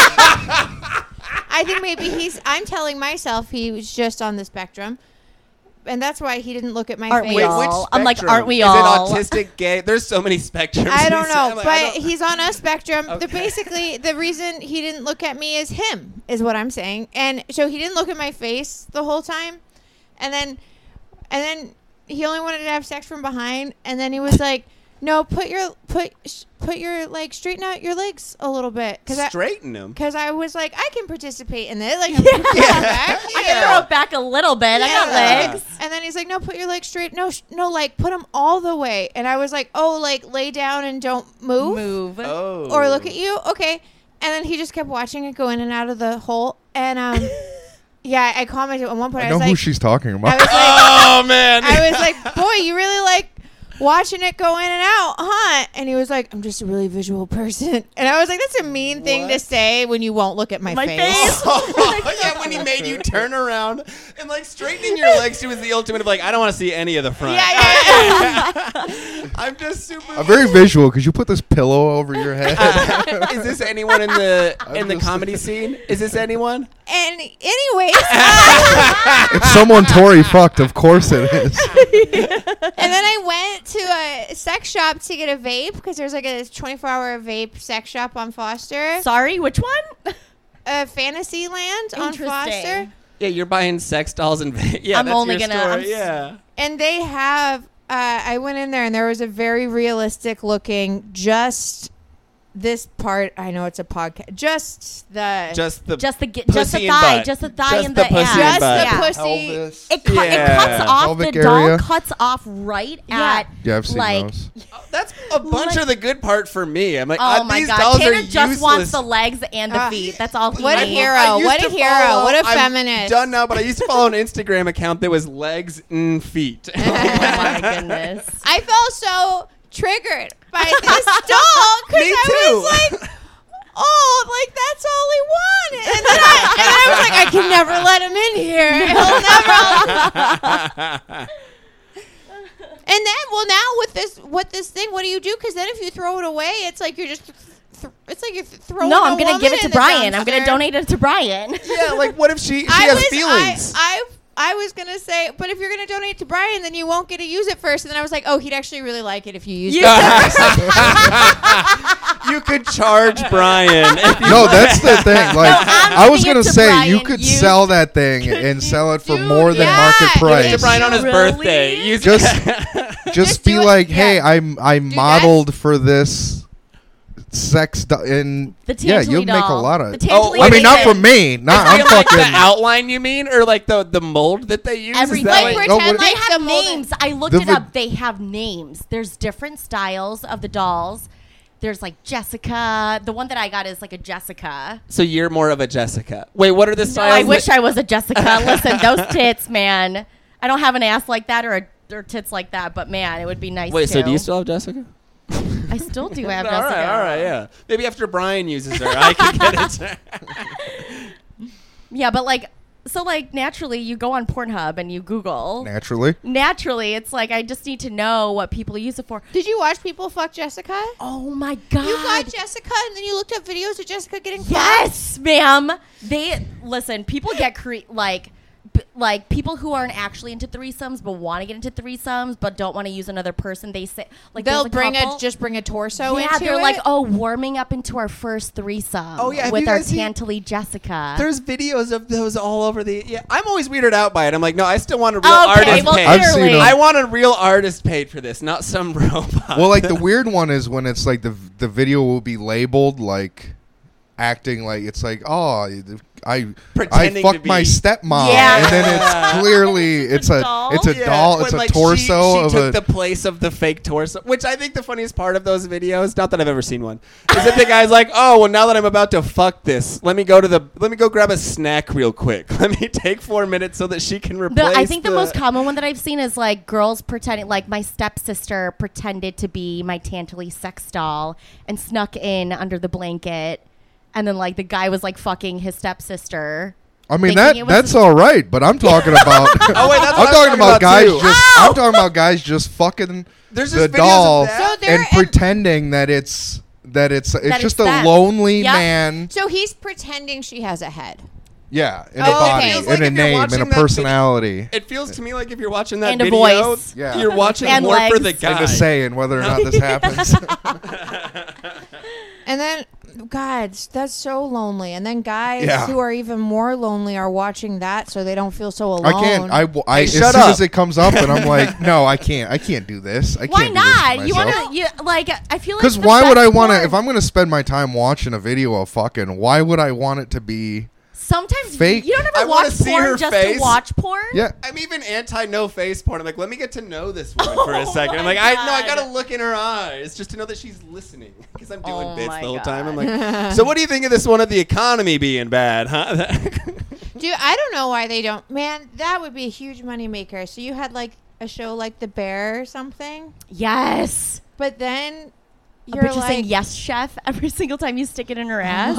maybe I'm telling myself he was just on the spectrum. And that's why he didn't look at my Aren't face. we all? I'm like, spectrum? aren't we Is all? it autistic, gay? There's so many spectrums. I don't know, I'm like, but I don't- he's on a spectrum. Okay. Basically, the reason he didn't look at me is him, is what I'm saying. And so he didn't look at my face the whole time. And then he only wanted to have sex from behind. And then he was like, no, put your like, straighten out your legs a little bit. straighten them. Because I was like, I can participate in this. Like, I'm back. I can throw it back a little bit. I got Yeah. legs. And then he's like, no, put your legs straight. No, like, put them all the way. And I was like, oh, like, lay down and don't move. Oh. Or look at you. Okay. And then he just kept watching it go in and out of the hole. And, yeah, I commented at one point. I I know was who like, she's talking I about. was like, Oh, man. I was like, boy, you really like watching it go in and out, huh? And he was like, I'm just a really visual person. And I was like, that's a mean thing to What? say when you won't look at my face. Yeah, when he made you turn around and like straightening your legs, she was the ultimate of like, I don't want to see any of the front. Yeah. I'm just super. I'm very visual because you put this pillow over your head. Is this anyone in the comedy scene? Is this anyone? And anyways, It's someone Tori fucked. Of course it is. and then I went to a sex shop to get a vape because there's like a 24-hour vape sex shop on Foster. Sorry, which one? Fantasyland on Interesting. Foster. Yeah, you're buying sex dolls and yeah. I'm that's only your gonna- story. I'm s- yeah. And they have, I went in there and there was a very realistic looking, just this part, I know it's a podcast. Just the Just the pussy and thigh, butt. just the thigh Just and the the pussy ass. and just butt. the Yeah. pussy. Pelvis. It Yeah. cuts off Pelvic the doll area. cuts off right at Yeah, I've seen like those. That's a bunch of the good part for me. I'm like, oh my these god, dolls Tanner are just useless. wants the legs and the feet. That's all he What a needs. hero. I used What to a hero. follow- What a I'm feminist. Done now, but I used to follow an Instagram account that was legs and feet. Oh my goodness. I felt so triggered by this doll because Me I too. was like, oh, like that's all he wanted. And then I was like, I can never let him in here. He'll never. And then, well, now with this thing, what do you do? Because then if you throw it away, it's like you're just. It's like you're throwing. No, a I'm gonna woman give it to in the Brian. I'm gonna dumpster. donate it to Brian. Yeah, like what if she has feelings? I was gonna say, but if you're gonna donate to Brian, then you won't get to use it first. And then I was like, oh, he'd actually really like it if you used it. You could charge Brian. If you No, that's the thing. Like, I'm I was giving gonna it to say, Brian. you could You- sell that thing and sell it for Dude, more than yeah. market Give it to Give it to price. Brian on his Really? birthday. Use Just do be it, like, yeah. hey, I modeled for this sex and The yeah, Tantaley you'll make a doll. lot of The it. Tantaley Oh, I mean, not doll. from me. Not Is I'm it like the fucking. outline you mean, or like the mold that they use? Is Everything. that Like, like- No, pretend what- They like have the mold- names. I looked The it va- up. They have names. There's different styles of the dolls. There's like Jessica. The one that I got is like a Jessica. So you're more of a Jessica. Wait, what are the No, styles? I wish that- I was a Jessica. Listen, those tits, man. I don't have an ass like that or tits like that, but man, it would be nice. Wait, too. so do you still have Jessica? I still do have all Jessica. right, all right, yeah. Maybe after Brian uses her, I can get it. Yeah, but like, so like naturally, you go on Pornhub and you Google. Naturally. Naturally, it's like I just need to know what people use it for. Did you watch people fuck Jessica? Oh my god! You got Jessica, and then you looked up videos of Jessica getting Yes, ma'am. They listen. People get like people who aren't actually into threesomes but want to get into threesomes but don't want to use another person. They say like They'll there's a couple- bring a torso yeah, into they're it. like, oh, warming up into our first threesome. Oh, yeah, have with you our guys seen- Tantaley Jessica. There's videos of those all over the. Yeah, I'm always weirded out by it. I'm like, no, I still want a real okay, artist well, paid. I've seen clearly. them. I want a real artist paid for this, not some robot. Well, like the weird one is when it's like the video will be labeled like acting like it's like I Pretending fucked to my be- stepmom, Yeah. and then it's clearly it's a doll? it's a Yeah, doll, when, it's a like, torso she of took a. the place of the fake torso, which I think the funniest part of those videos, not that I've ever seen one, is that the guy's like, oh, well, now that I'm about to fuck this, let me go grab a snack real quick. Let me take 4 minutes so that she can replace. I think the most common one that I've seen is like girls pretending, like my stepsister pretended to be my Tantaley sex doll and snuck in under the blanket, and then like the guy was like fucking his stepsister. I mean thinking it was that's a- all right, but I'm talking about. Oh, wait, that's I'm what talking about guys too. just. I'm talking about guys just fucking There's the just videos of doll that? So there and pretending that it's it's just a them. lonely Yep. man. So he's pretending she has a head. Yeah, in a Oh, body, okay. Feels like in a if you're name, watching in a that video- personality, It feels to me like if you're watching that And a video, voice. Yeah. you're watching And more for legs. the guy. and a saying whether or not this happens. And then, God, that's so lonely. And then guys Yeah. who are even more lonely are watching that so they don't feel so alone. I can't. I Hey, as shut soon up. as it comes up, and I'm like, no, I can't. I can't do this. I Why can't not? Do You this to want myself. to? You like? I feel like Because the why would I best want to? part- If I'm going to spend my time watching a video of fucking, why would I want it to be? Sometimes Fake. you don't I ever wanna watch see her porn just face. to watch porn. Yeah. I'm even anti no face porn. I'm like, let me get to know this woman for a Oh second. I'm my like, I God. gotta look in her eyes just to know that she's listening because I'm doing Oh bits the my whole God. time. I'm like, so what do you think of this one of the economy being bad, huh? Dude, I don't know why they don't. Man, that would be a huge moneymaker. So you had like a show like The Bear or something, Yes. but then You're you're saying like, yes, chef, every single time you stick it in her ass.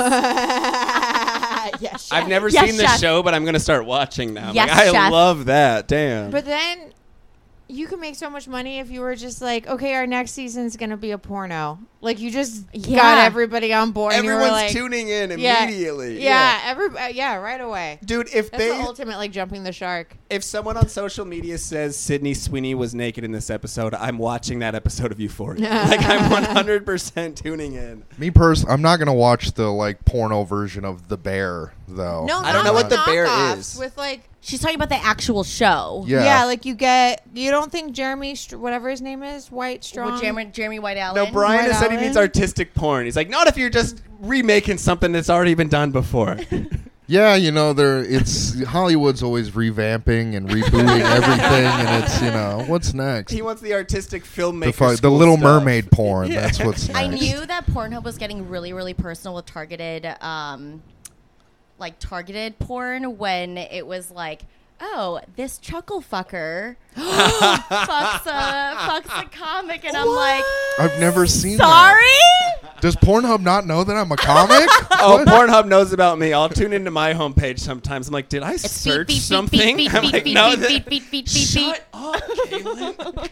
yes, I've chef. never Yes, seen the chef. show, but I'm gonna start watching now. I'm Yes, like, I chef. love that. Damn. But then you could make so much money if you were just like, okay, our next season's gonna be a porno. Like you just Yeah. got everybody on board. and you were Everyone's like, tuning in Yeah. immediately. Yeah, right away. Dude, if That's the they ultimate like jumping the shark. if someone on social media says Sydney Sweeney was naked in this episode, I'm watching that episode of Euphoria. Like I'm 100% tuning in. Me personally, I'm not going to watch the like porno version of The Bear though. No, I don't not know with what The Bear knockoffs, is. With like She's talking about the actual show. Yeah. like you don't think Jeremy, whatever his name is, White Strong. Jeremy White Allen. No, Brian has said he Allen? needs artistic porn. He's like, not if you're just remaking something that's already been done before. Yeah, it's Hollywood's always revamping and rebooting everything, and it's what's next? He wants the artistic filmmaker. The Little school stuff. Mermaid porn. Yeah. That's what's next. I knew that Pornhub was getting really, really personal with targeted porn when it was like, oh, this chuckle fucker fucks a comic, and I'm like, I've never seen sorry? that. Does Pornhub not know that I'm a comic? Oh, Pornhub knows about me. I'll tune into my homepage sometimes. I'm like, did I search something? I'm like, no. Shut up, Caitlin.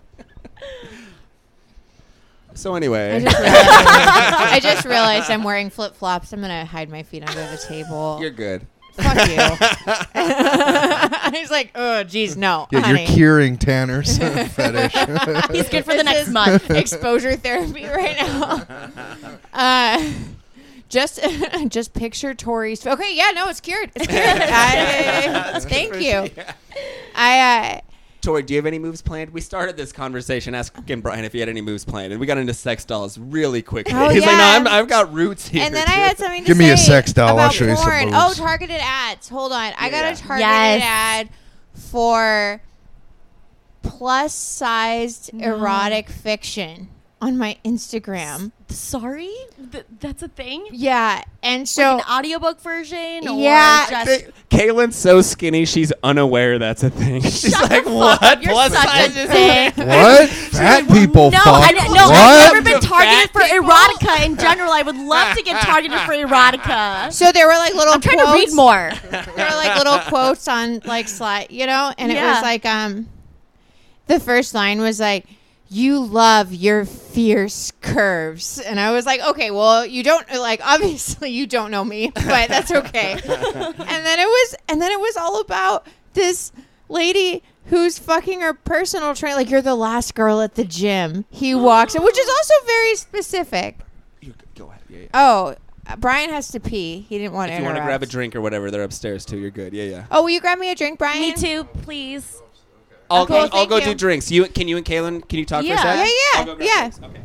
So anyway, I just realized I'm wearing flip flops. I'm gonna hide my feet under the table. you're good. Fuck you. He's like, oh, geez, no, Yeah, honey. you're curing Tanner's fetish. He's good for the This next is month. exposure therapy right now. Just picture Tori's. Okay, yeah, no, it's cured. It's cured. Thank you. Tori, do you have any moves planned? We started this conversation asking Brian if he had any moves planned, and we got into sex dolls really quickly. Oh, He's yeah. like, no, I've got roots here. And then I had something to Give say me a sex doll, I'll about show you some porn. moves. Oh, targeted ads. Hold on. I got Yeah. a targeted Yes. ad for plus-sized erotic fiction on my Instagram. Sorry? That's a thing? Yeah, and so Like an audiobook version? Or Yeah. just Kaylin's so skinny, she's unaware that's a thing. She's Shut like, the what? fuck up. You're Plus such a size? dick. What? Fat people No, fuck. I've What? never been The targeted fat for people? erotica in general. I would love to get targeted for erotica. so there were like little I'm trying quotes. to read more. There were like little quotes on like slide, and it Yeah. was like the first line was like, you love your fierce curves. And I was like, okay, well, you don't obviously you don't know me, but that's okay. and then it was all about this lady who's fucking her personal trainer. Like, you're the last girl at the gym. He walks in, which is also very specific. You go ahead. Yeah, yeah. Oh, Brian has to pee. He didn't want to If you want to interrupt. grab a drink or whatever, they're upstairs too. You're good. Yeah, yeah. Oh, will you grab me a drink, Brian? Me too, please. I'll Cool, I'll thank go you. do drinks. Can you and Kaylin, can you talk for a Yeah. second? Yeah, I'll go grab yeah. drinks. Okay.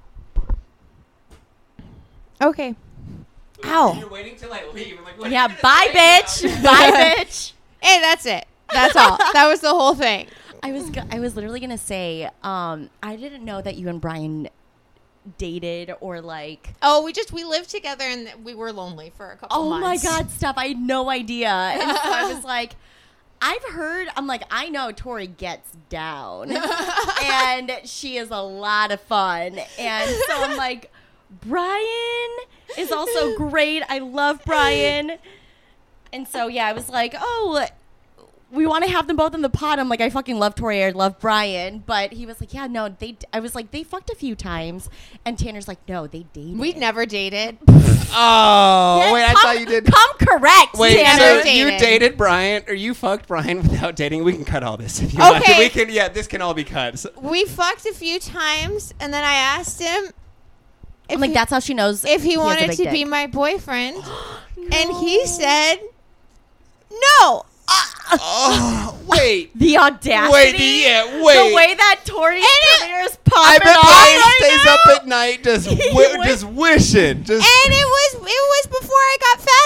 Okay. Ow. You're waiting till I leave. I'm like, what are Yeah, you gonna bye, say bitch. Bye, bitch. Hey, that's it. That's all. That was the whole thing. I was literally gonna say, I didn't know that you and Brian dated or like. Oh, we lived together and we were lonely for a couple Oh months. my God, stop! I had no idea. And so I was like, I'm like, I know Tori gets down, and she is a lot of fun, and so I'm like, Brian is also great. I love Brian, and so yeah, I was like, oh. We want to have them both in the pod. I'm like, I fucking love Tori. I love Brian. But he was like, yeah, no, I was like, they fucked a few times. And Tanner's like, no, they dated. We've never dated. Oh, Yeah, wait, I come- thought you did. Come correct, Wait, Tanner. so you dated. dated Brian, or you fucked Brian without dating? We can cut all this if you want. Okay. We can. Yeah, this can all be cut. So- We fucked a few times, and then I asked him I'm like, that's how she knows if he has a wanted big to dick. be my boyfriend, and he said no. Oh, wait. The audacity. Wait, wait. The way that Tori's career is I popping bet off Brian right stays now. up at night just just wishing. Just And it was before I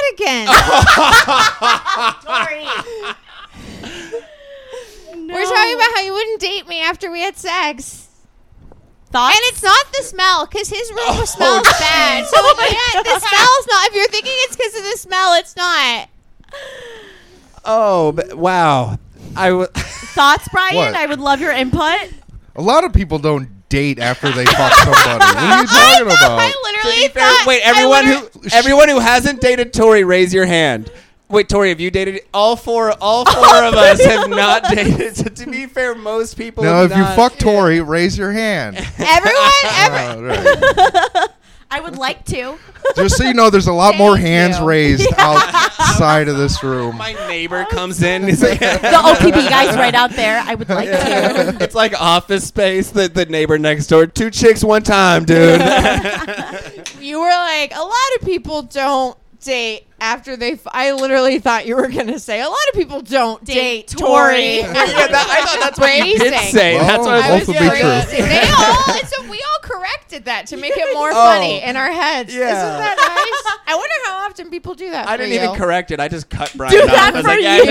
got fat again. Tori. We're talking about how you wouldn't date me after we had sex. Thoughts? And it's not the smell, because his room smells bad. So yeah, the smell's not. If you're thinking it's because of the smell, it's not. oh, but, wow. Thoughts, Brian? What? I would love your input. A lot of people don't date after they fuck somebody. What are you talking about? I To literally be fair, thought. wait, I everyone who hasn't dated Tori, raise your hand. Wait, Tori, have you dated? All four of us have not dated. So to be fair, most people. No, have if you not. fuck Tori, raise your hand. Everyone. Right. I would like to. Just so you know, there's a lot more Thank hands you. raised outside of this room. My neighbor comes in. He's like, The OPP guys right out there. I would like to. it's like Office Space. The neighbor next door. 2 chicks, 1 time, dude. You were like, a lot of people don't date after I literally thought you were gonna say a lot of people don't date Tori. Tori. I thought that's what you did Phrasing. say. Well, That's what I both was would be phrasing. true. So we all corrected that to make it more Oh. funny in our heads. Yeah. Isn't that nice? I wonder how often people do that. I for didn't you. even correct it. I just cut Brian Do off. that I was for like, yeah, you, I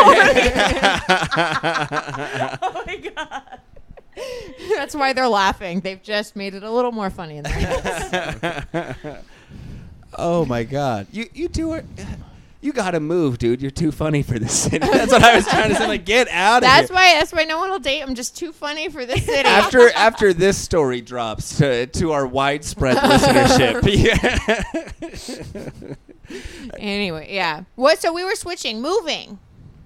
know what you're Oh my god. That's why they're laughing. They've just made it a little more funny in their heads. Oh my God! You do it. You gotta move, dude. You're too funny for this city. That's what I was trying to say. Like, get out of here. That's why no one will date. I'm just too funny for this city. After this story drops to our widespread listenership. Anyway, yeah. What? So we were switching, moving.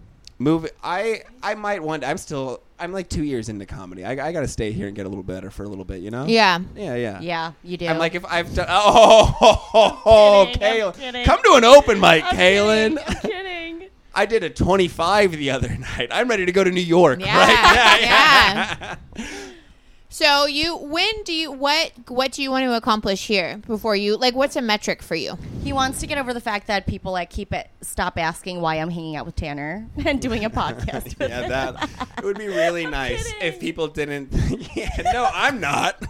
I might one day. I'm like 2 years into comedy. I gotta stay here and get a little better for a little bit. You know? Yeah. Yeah. Yeah, you do. I'm like, if I've done. Oh, kidding, I'm Kaylin. kidding. Come to an open mic, Kaylin. I'm kidding. I did a 25 the other night. I'm ready to go to New York. Yeah, Right? yeah. So what do you want to accomplish here before you what's a metric for you? He wants to get over the fact that people stop asking why I'm hanging out with Tanner and doing a podcast with Yeah, him. that it would be really nice kidding. if people didn't. Yeah, no, I'm not.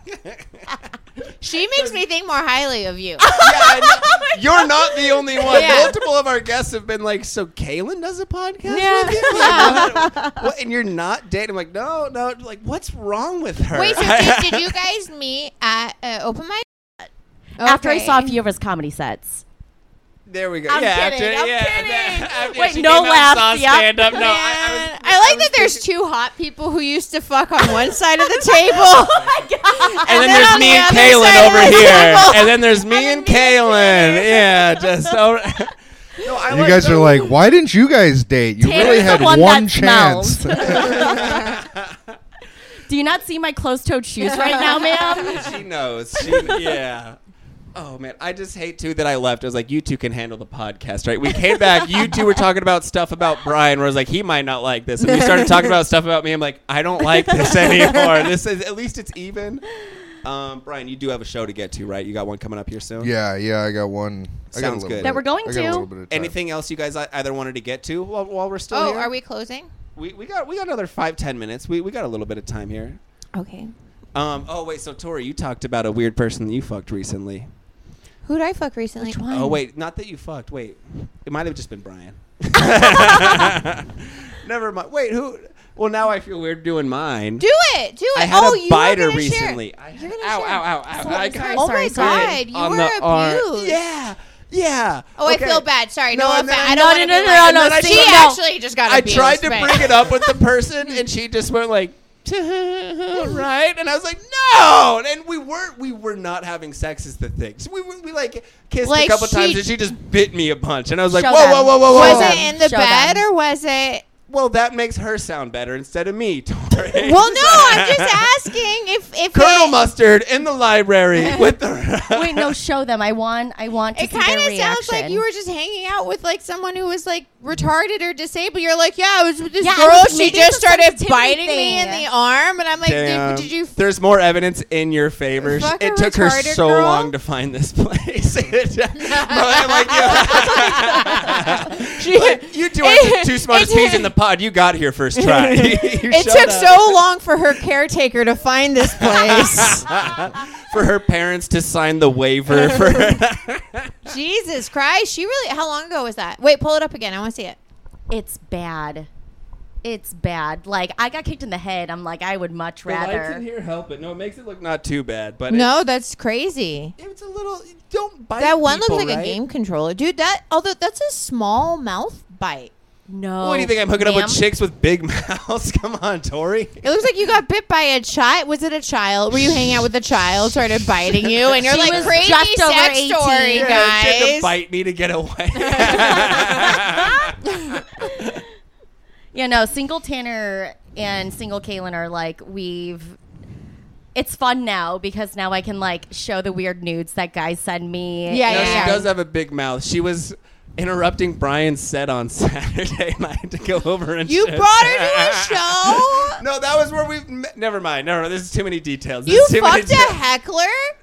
She makes me think more highly of you. Yeah, I know. You're not the only one. Yeah. Multiple of our guests have been like, "So Kaylin does a podcast Yeah. with you?" Yeah. What, and you're not dating? I'm like, no. Like, what's wrong with her? Wait, so did you guys meet at open mic? After I Okay. saw a few of his comedy sets. There we go. I'm yeah, kidding, after, I'm yeah, kidding. after Wait, she no came out and laughs, saw yep. stand-up. No, Man, I I like was that there's thinking- two hot people who used to fuck on one side of the table. Oh my god. And then then there's on me the and other Kaylin side of over the here. table. And then there's me and Kaylin. Yeah, just over. No, I You guys are like, why didn't you guys date? You Tanner's really the had one one that chance. smells. Do you not see my closed-toed shoes right now, ma'am? She knows. Yeah. Oh, man. I just hate, too, that I left. I was like, you two can handle the podcast, right? We came back. You two were talking about stuff about Brian where I was like, he might not like this. And we started talking about stuff about me. I'm like, I don't like this anymore. This is, at least it's even. Brian, you do have a show to get to, right? You got one coming up here soon? Yeah, I got one. I got a Sounds little good. bit. That we're going I got a to? little bit of time. Anything else you guys either wanted to get to while we're still Oh, here? are we closing? We got another 5-10 minutes. We got a little bit of time here. Okay. Oh, wait. So, Tori, you talked about a weird person that you fucked recently. Who did I fuck recently? Oh, wait. Not that you fucked. Wait. It might have just been Brian. Never mind. Wait, who? Well, now I feel weird doing mine. Do it. Do it. I had oh, a you biter were gonna share. recently. You're gonna Ow, share. ow, ow, ow. I got Oh my sorry. God, you on were the arm. abused. Yeah. Yeah. Oh, I Okay. feel bad. Sorry. No, No, offense. and then- I don't No, wanna no, be no, like, no, no, She see, no. actually just got I abused. tried to but- bring it up with the person, and she just went like, right, and I was like, no, and we were not having sex is the thing. So we like kissed Like, a couple she- times, and she just bit me a bunch, and I was like, Show whoa, them. whoa, whoa, whoa, whoa. Was it in the Show bed them. or was it? Well, that makes her sound better instead of me, Tori. Well, no. I'm just asking if Colonel it, Mustard in the library with the. Wait, no, show them. I want to It see their kind of reaction. sounds like you were just hanging out with like someone who was like retarded or disabled. You're like, yeah, I was with this Yeah, it girl. was- She maybe just it's a started sensitivity biting me thing. in the arm, and I'm like, Damn. did you? There's more evidence in your favor. Fuck a It took her retarded so girl? long to find this place. I'm like, yeah. Like, you two aren't the two smartest peas in the pod. You got here first try. It took so long for her caretaker to find this place. for her parents to sign the waiver for Jesus Christ, she really? How long ago was that? Wait, pull it up again. I want to see it. It's bad. It's bad. Like, I got kicked in the head. I'm like, I would much The lights in rather. here help it. No, it makes it look not too bad, but No, that's crazy. it's a little. Don't bite. That one people, looks like right? a game controller, dude. Although that's a small mouth bite. No. What do you think? I'm hooking up with ma'am. chicks with big mouths? Come on, Tori. It looks like you got bit by a child. Was it a child? Were you hanging out with a child, started biting you, and you're She like was crazy just over sex 18. story, Yeah, she had to guys? bite me to get away. Yeah, no, single Tanner and single Kaylin are like, it's fun now because now I can like show the weird nudes that guys send me. Yeah, No, yeah, she does have a big mouth. She was interrupting Brian's set on Saturday, and I had to go over and. You shit. brought her to a show. No, that was where we. Never mind. Never mind. This is too many details. This You is too many fucked a heckler.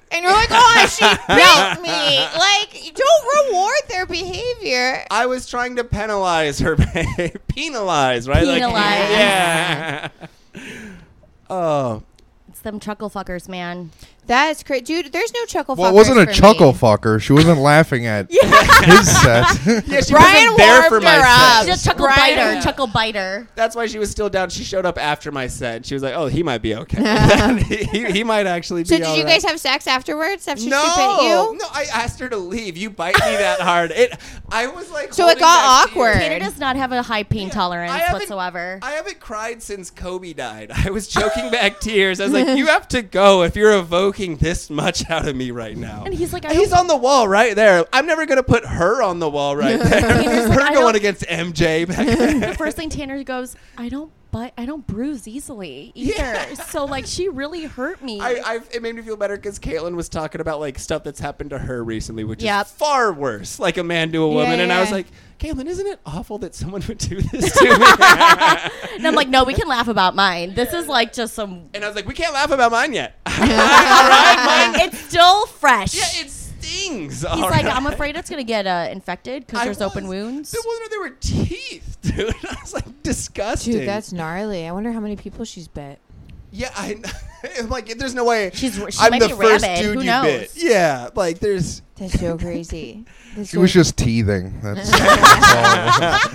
And you're like, oh, she bit me. Like, don't reward their behavior. I was trying to penalize her. Penalize, right? Penalize. Like, yeah. Oh. It's them chuckle fuckers, man. That's crazy. Dude, there's no chuckle Well, it fuckers wasn't a for chuckle me. fucker. She wasn't laughing at his set. Yeah, she Brian wasn't there for warmed my her set. up. Just chuckle Right. biter, chuckle biter. That's why she was still down. She showed up after my set. She was like, "Oh, he might be okay. he might actually be." So did all you right." guys have sex afterwards after she bit No, you? no. I asked her to leave. You bite me that hard. I was like. So it holding got back tears. awkward. Tanner does not have a high pain tolerance I haven't- whatsoever. I haven't cried since Kobe died. I was choking back tears. I was like, "You have to go if you're evoking this much out of me right now." And he's like, I He's don't- on the wall right there. I'm never gonna put her on the wall right there. Tanner's like, Her I going don't- against MJ back there. the first thing Tanner goes, I don't bruise easily either. Yeah. So like she really hurt me. It made me feel better because Caitlin was talking about like stuff that's happened to her recently, which Yep. is far worse, like a man to a woman. And I was yeah. like, Caitlin, isn't it awful that someone would do this to me? and I'm like, no, we can laugh about mine. This is like just some. And I was like, we can't laugh about mine yet. All right, mine. It's still fresh. Yeah, it stings. He's like, I'm afraid it's gonna get infected because there's open wounds. There wasn't. There were teeth, dude. I was like, disgusting. Dude, that's gnarly. I wonder how many people she's bit. Yeah, I'm like, there's no way. She I'm might the be first rabid. dude Who you knows? bit. Yeah, like there's. That's so crazy. That's She so was just teething. That's all.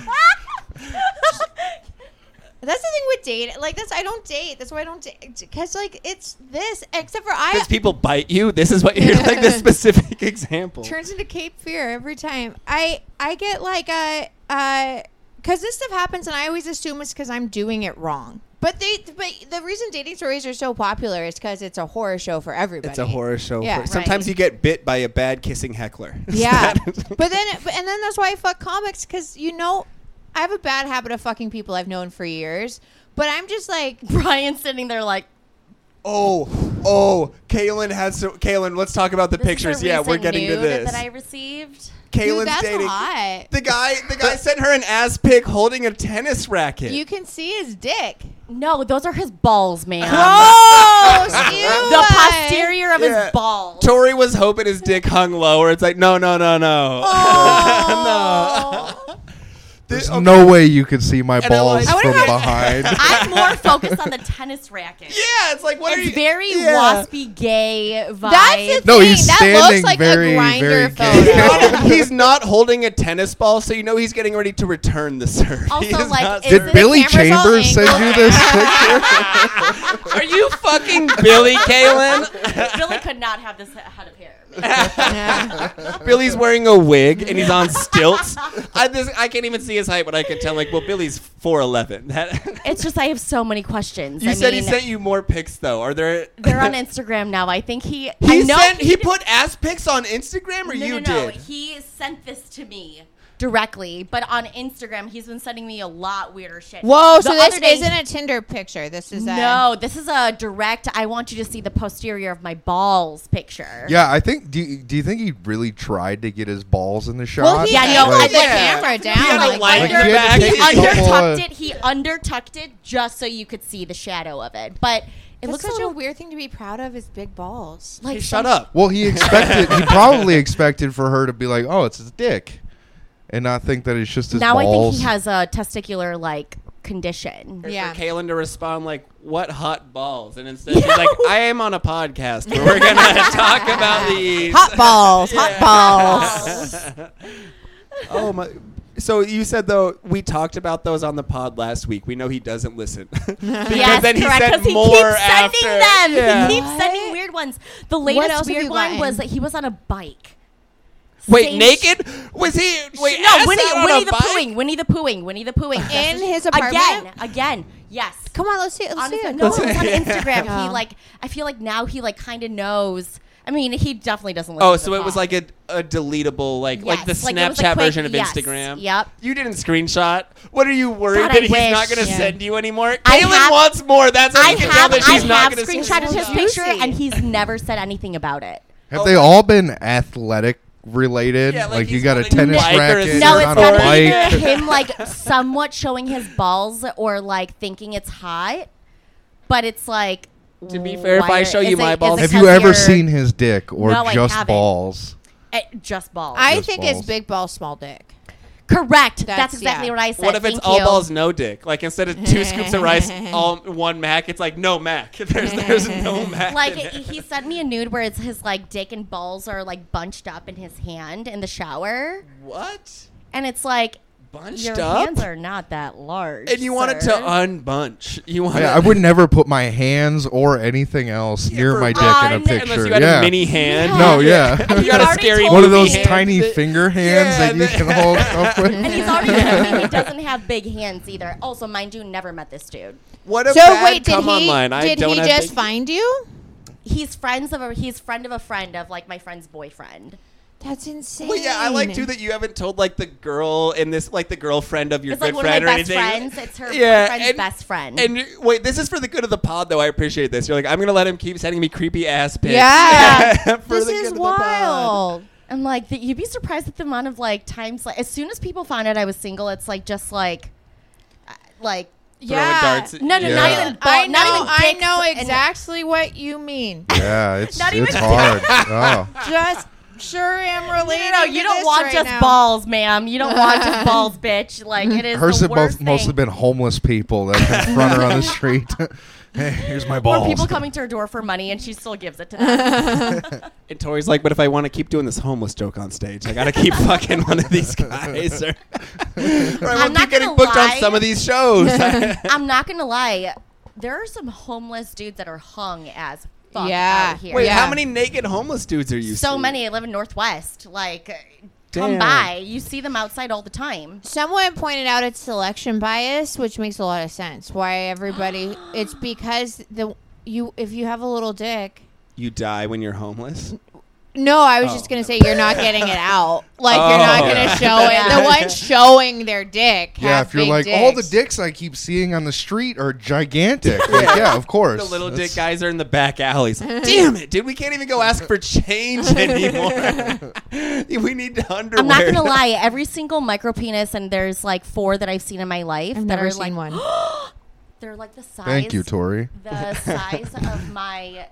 That's the thing with dating. Like, I don't date. That's why I don't date. Because, like, it's this. Except for Because people bite you. This is what you're like. This specific example. turns into Cape Fear every time. I get, like, because this stuff happens, and I always assume it's because I'm doing it wrong. But the reason dating stories are so popular is because it's a horror show for everybody. It's a horror show. Yeah, for, sometimes right. you get bit by a bad kissing heckler. Yeah. but then that's why I fuck comics, because, I have a bad habit of fucking people I've known for years. But I'm just like, Brian's sitting there like, Kaylin has some. Kaylin, let's talk about the this pictures. is a Yeah, we're recent getting to nude this. that I received. dude, Kaylin's that's dating. hot. The guy sent her an ass pic holding a tennis racket. You can see his dick. No, those are his balls, man. Gross! The posterior of Yeah. his balls. Tori was hoping his dick hung lower. It's like, no. Oh. There's Okay. no way you could see my And I balls like- I from wonder behind. I'm more focused on the tennis racket. Yeah, it's like, what are you? It's very yeah. waspy gay vibe. That's the No, thing. he's that standing looks like very, a grinder very photo. gay. He's not holding a tennis ball, so you know he's getting ready to return the serve. Also, He is like, not- is Did it- Billy the camera's all Chambers send you angled? this picture? Are you fucking Billy, Kaylin? Billy could not have this head of hair. Billy's wearing a wig and he's on stilts. I can't even see his height, but I can tell. Like, well, Billy's 4'11". It's just I have so many questions. You I said mean, he sent you more pics, though. Are there? they're on Instagram now. I think he. I He know sent. He did- put ass pics on Instagram, or no, you no. did? He sent this to me directly, but on Instagram, he's been sending me a lot weirder shit. Whoa, The so this other day- isn't a Tinder picture. This is a... No, this is a direct. I want you to see the posterior of my balls picture. Yeah, I think. Do you think he really tried to get his balls in the shot? Well, he Yeah, no, angled like- the Yeah. camera He down. had a like, light Like, in the he had back. to take a couple Undertucked of- it. He undertucked it just so you could see the shadow of it. But it That's looks such a a little weird thing to be proud of is big balls. like Hey, shut some- up. Well, he probably expected for her to be like, "Oh, it's his dick," and not think that it's just his Now balls. I think he has a testicular like condition. Yeah. For Kaylin to respond like, "What hot balls?" And instead she's like, "I am on a podcast where we're gonna talk about these Hot balls. Hot balls. Oh my! So you said though we talked about those on the pod last week. We know he doesn't listen because Yes, then he correct. sent Because he more keeps after. sending them. Yeah. He keeps What? sending weird ones. The else latest have weird you one gotten? was that he was on a bike. Wait, Same naked? Was he? Wait, No, ass Winnie, out on Winnie a the bike? Poohing, Winnie the Poohing, Winnie the Poohing. In his apartment? Again, yes. Come on, let's see it. Let's see On, it. no, it's on Yeah. Instagram. Yeah. He like, I feel like now he like kind of knows. I mean, he definitely doesn't listen Oh, to so the it was pod. like a deletable, like the Yes, like, it was a Snapchat quick- version of yes, Instagram. yep. You didn't screenshot. What are you worried God, that I he's wish. not going to Yeah. send you anymore? I Kaylin have- wants more. That's how I you can tell have, that I she's not have going to screenshotted his screenshot. picture, Juicy. and he's never said anything about it. Have Oh, they all been athletic related? Yeah, like like you he's got a holding a tennis bike or a racket, No, you're it's on got a gotta be bike. either him like somewhat showing his balls or like thinking it's hot, but it's like To be fair, if I show you my balls, Have you ever seen his dick or No, I just haven't. balls? Just balls? I Just think balls. it's big ball, small dick. Correct. That's- That's exactly yeah. what I said. what if it's Thank all you. balls, no dick? Like instead of 2 scoops of rice, all 1 mac, it's like no mac. There's no mac. Like in it. he sent me a nude where it's his like dick and balls are like bunched up in his hand in the shower, What? and it's like Bunched your up? hands are not that large. And you want it to sir. unbunch. You want I would never put my hands or anything else near for my dick fun. in a picture. Unless you had yeah. a mini hand. No, yeah. You got a already scary told One of movie those hand tiny that- finger hands Yeah, that you can hold up with. And he's already told me he doesn't have big hands either. Also, mind you, never met this dude. What a So bad wait, did come he online. I did don't he have just big- find you? He's friend of a friend of like my friend's boyfriend. That's insane. Well, yeah, I like too that you haven't told like the girl in this, like the girlfriend of your It's good like one of friend my or best anything. friends. It's her Yeah, boyfriend's and- best friend. And wait, this is for the good of the pod, though. I appreciate this. You're like, I'm gonna let him keep sending me creepy ass pics. Yeah. for This the good is of the pod. wild. I'm like, you'd be surprised at the amount of like times. Like, as soon as people found out I was single, it's like just like Throwing Yeah. darts. no, Yeah. not even. I know. not even I dicks know and- exactly what you mean. Yeah, it's Not even- hard. Oh. Just sure am related. No, you don't want just balls, ma'am. You don't want just balls, bitch. Like it is Hers the have worst mostly thing. been homeless people that confront her on the street. Hey, here's my Or balls. people coming to her door for money, and she still gives it to them. And Tori's like, but if I want to keep doing this homeless joke on stage, I gotta keep fucking one of these guys, or I I'm won't not keep getting gonna booked lie. on some of these shows. I'm not gonna lie. There are some homeless dudes that are hung as fuck Yeah. out here. Wait, Yeah. how many naked homeless dudes are you? So seeing? many. I live in Northwest. Like, Damn. come by. You see them outside all the time. Someone pointed out it's selection bias, which makes a lot of sense. Why everybody? It's because if you have a little dick. You die when you're homeless. No, I was Oh. just gonna say you're not getting it out. Like you're not Oh. gonna show it. The ones showing their dick. Yeah, have if you're big like, dicks. all the dicks I keep seeing on the street are gigantic. Like, yeah, of course. The little That's- dick guys are in the back alleys. Damn it, dude! We can't even go ask for change anymore. We need underwear. I'm not gonna lie. Every single micro penis, and there's like 4 that I've seen in my life I've that never are seen like one. they're like the size. Thank you, Tori. The size of my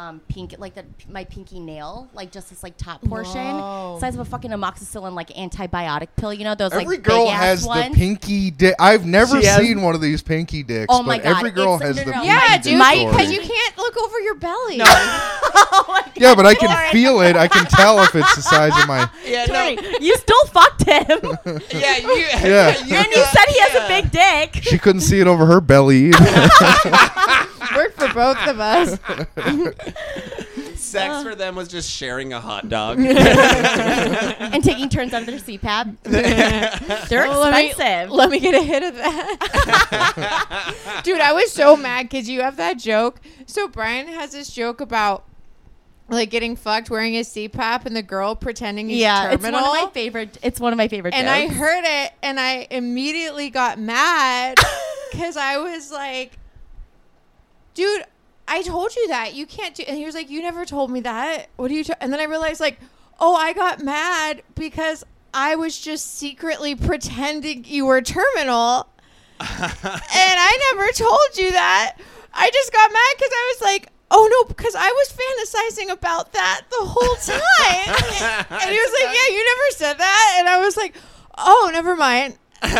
my pinky nail, like just this like top portion, Whoa. size of a fucking amoxicillin like antibiotic pill. You know those Every like girl big ass has ones. the pinky dick. I've never She has- seen one of these pinky dicks, Oh my but God, every girl it's- has no, the no, no. pinky Yeah, dick. dude, My- because you can't look over your belly. Yeah, but I can feel it. I can tell if it's the size of my. Yeah, Tori, you still fucked him, Yeah, you. Yeah. you and you said he has a big dick. She couldn't see it over her belly either. Worked for both of us. Sex for them was just sharing a hot dog. And taking turns under their CPAP. They're Well, expensive. Let me get a hit of that. Dude, I was so mad because you have that joke. So Brian has this joke about like getting fucked wearing his CPAP and the girl pretending he's yeah, terminal. it's one of my favorite. It's one of my favorite. And I jokes. heard it and I immediately got mad because I was like, dude, I told you that. You can't do. And he was like, you never told me that. What are you? And then I realized like, oh, I got mad because I was just secretly pretending you were terminal. And I never told you that. I just got mad because I was like, oh no, because I was fantasizing about that the whole time. And he was like, yeah, you never said that. And I was like, oh, never mind.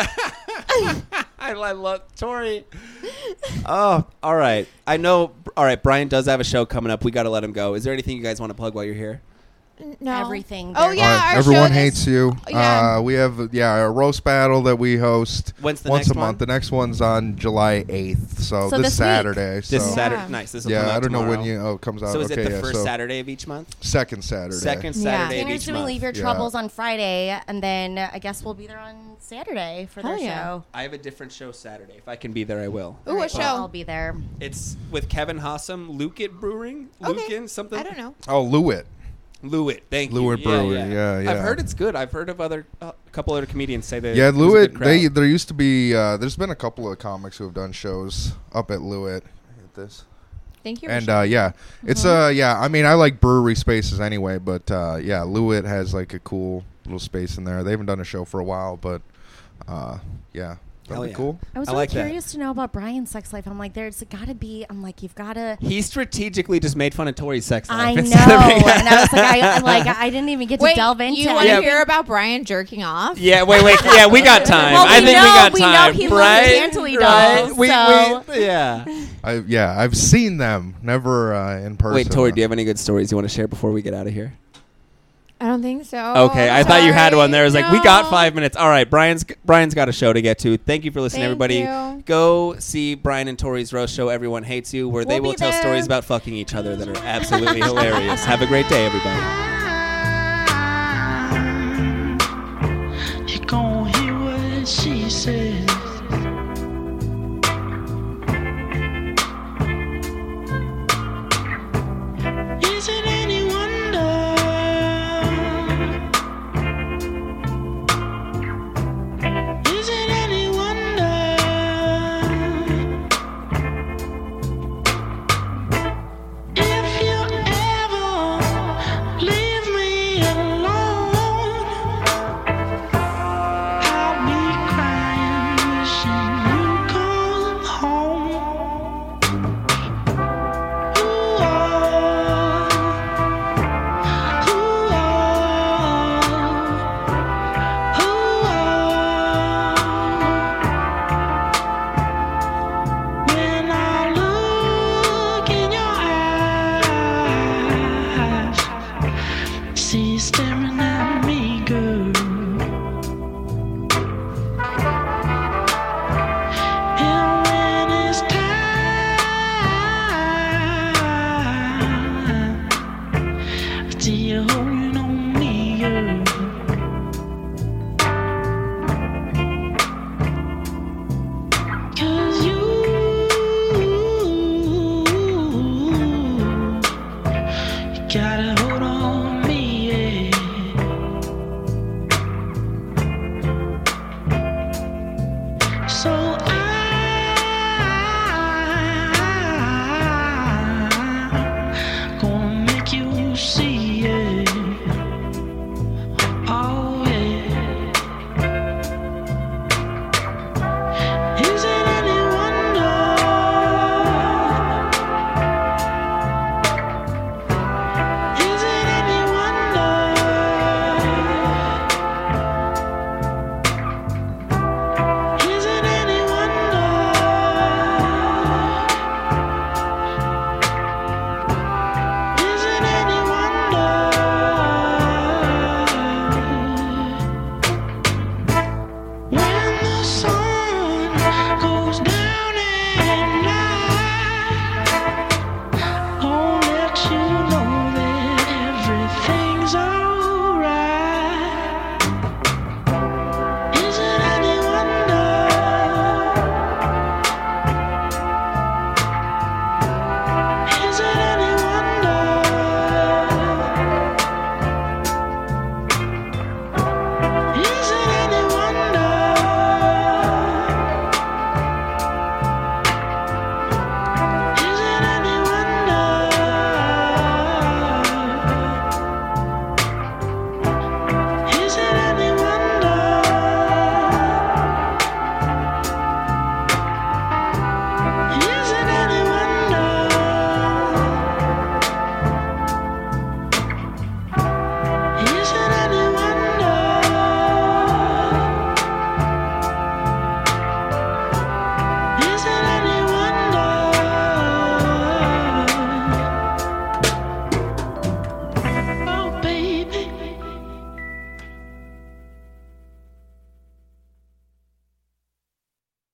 I love Tori. Oh, all right. I know. All right, Brian does have a show coming up. We got to let him go. Is there anything you guys want to plug while you're here? No. Everything. Oh, They're- yeah. Our Everyone show hates you. Yeah. We have a roast battle that we host When's the once next a month. one? The next one's on July 8th, so So this this week. Saturday. This so Saturday. Nice. This will come yeah, out I don't know when tomorrow. it comes out. So is okay, it the yeah, first so Saturday of each month? second Saturday. Second Yeah. Saturday of Tanner's each doing month. Leave Your Yeah. Troubles on Friday, and then I guess we'll be there on Saturday for their Hell yeah. show. I have a different show Saturday. If I can be there, I will. Ooh, what Well, show? I'll be there. It's with Kevin Hassam, Luke Brewing. Okay. Lucan, something. I don't know. Oh, Lewitt. Lewitt, thank you. Lewitt Brewery, yeah. I've heard it's good. I've heard of a couple other comedians say that. Yeah, it was a Lewitt. good crowd. There used to be. There's been a couple of comics who have done shows up at Lewitt. At this. Thank you. And yeah, it's I mean, I like brewery spaces anyway, but yeah, Lewitt has like a cool little space in there. They haven't done a show for a while, but yeah. Hell be yeah. cool. I was I really like that. curious to know about Brian's sex life. I'm like, there's got to be. I'm like, you've got to. He strategically just made fun of Tori's sex life. I know, instead of being- and I was like, I didn't even get to Wait, delve into you it. want to Yeah. hear about Brian jerking off? Yeah, wait. Yeah, we got time. Well, I think we got we time. know he right? loves Chantilly Right? dolls, so- Yeah. I've seen them, never in person. Wait, Tori, do you have any good stories you want to share before we get out of here? I don't think so. Okay, I thought you had one there. I was like, we got No. 5 minutes. All right, Brian's got a show to get to. Thank you for listening, Thank everybody. you. Go see Brian and Tori's roast show, Everyone Hates You, where they We'll will be tell there. stories about fucking each other that are absolutely hilarious. Have a great day, everybody. You gon' hear what she says. Is it any wonder? Is it any wonder? If you ever leave me alone, I'll be crying, wishing you'd come home. Ooh, when I look in your eyes, see you staring at me, girl. And when it's time, I see you holding on me, girl. 'Cause you gotta hold on me, yeah. So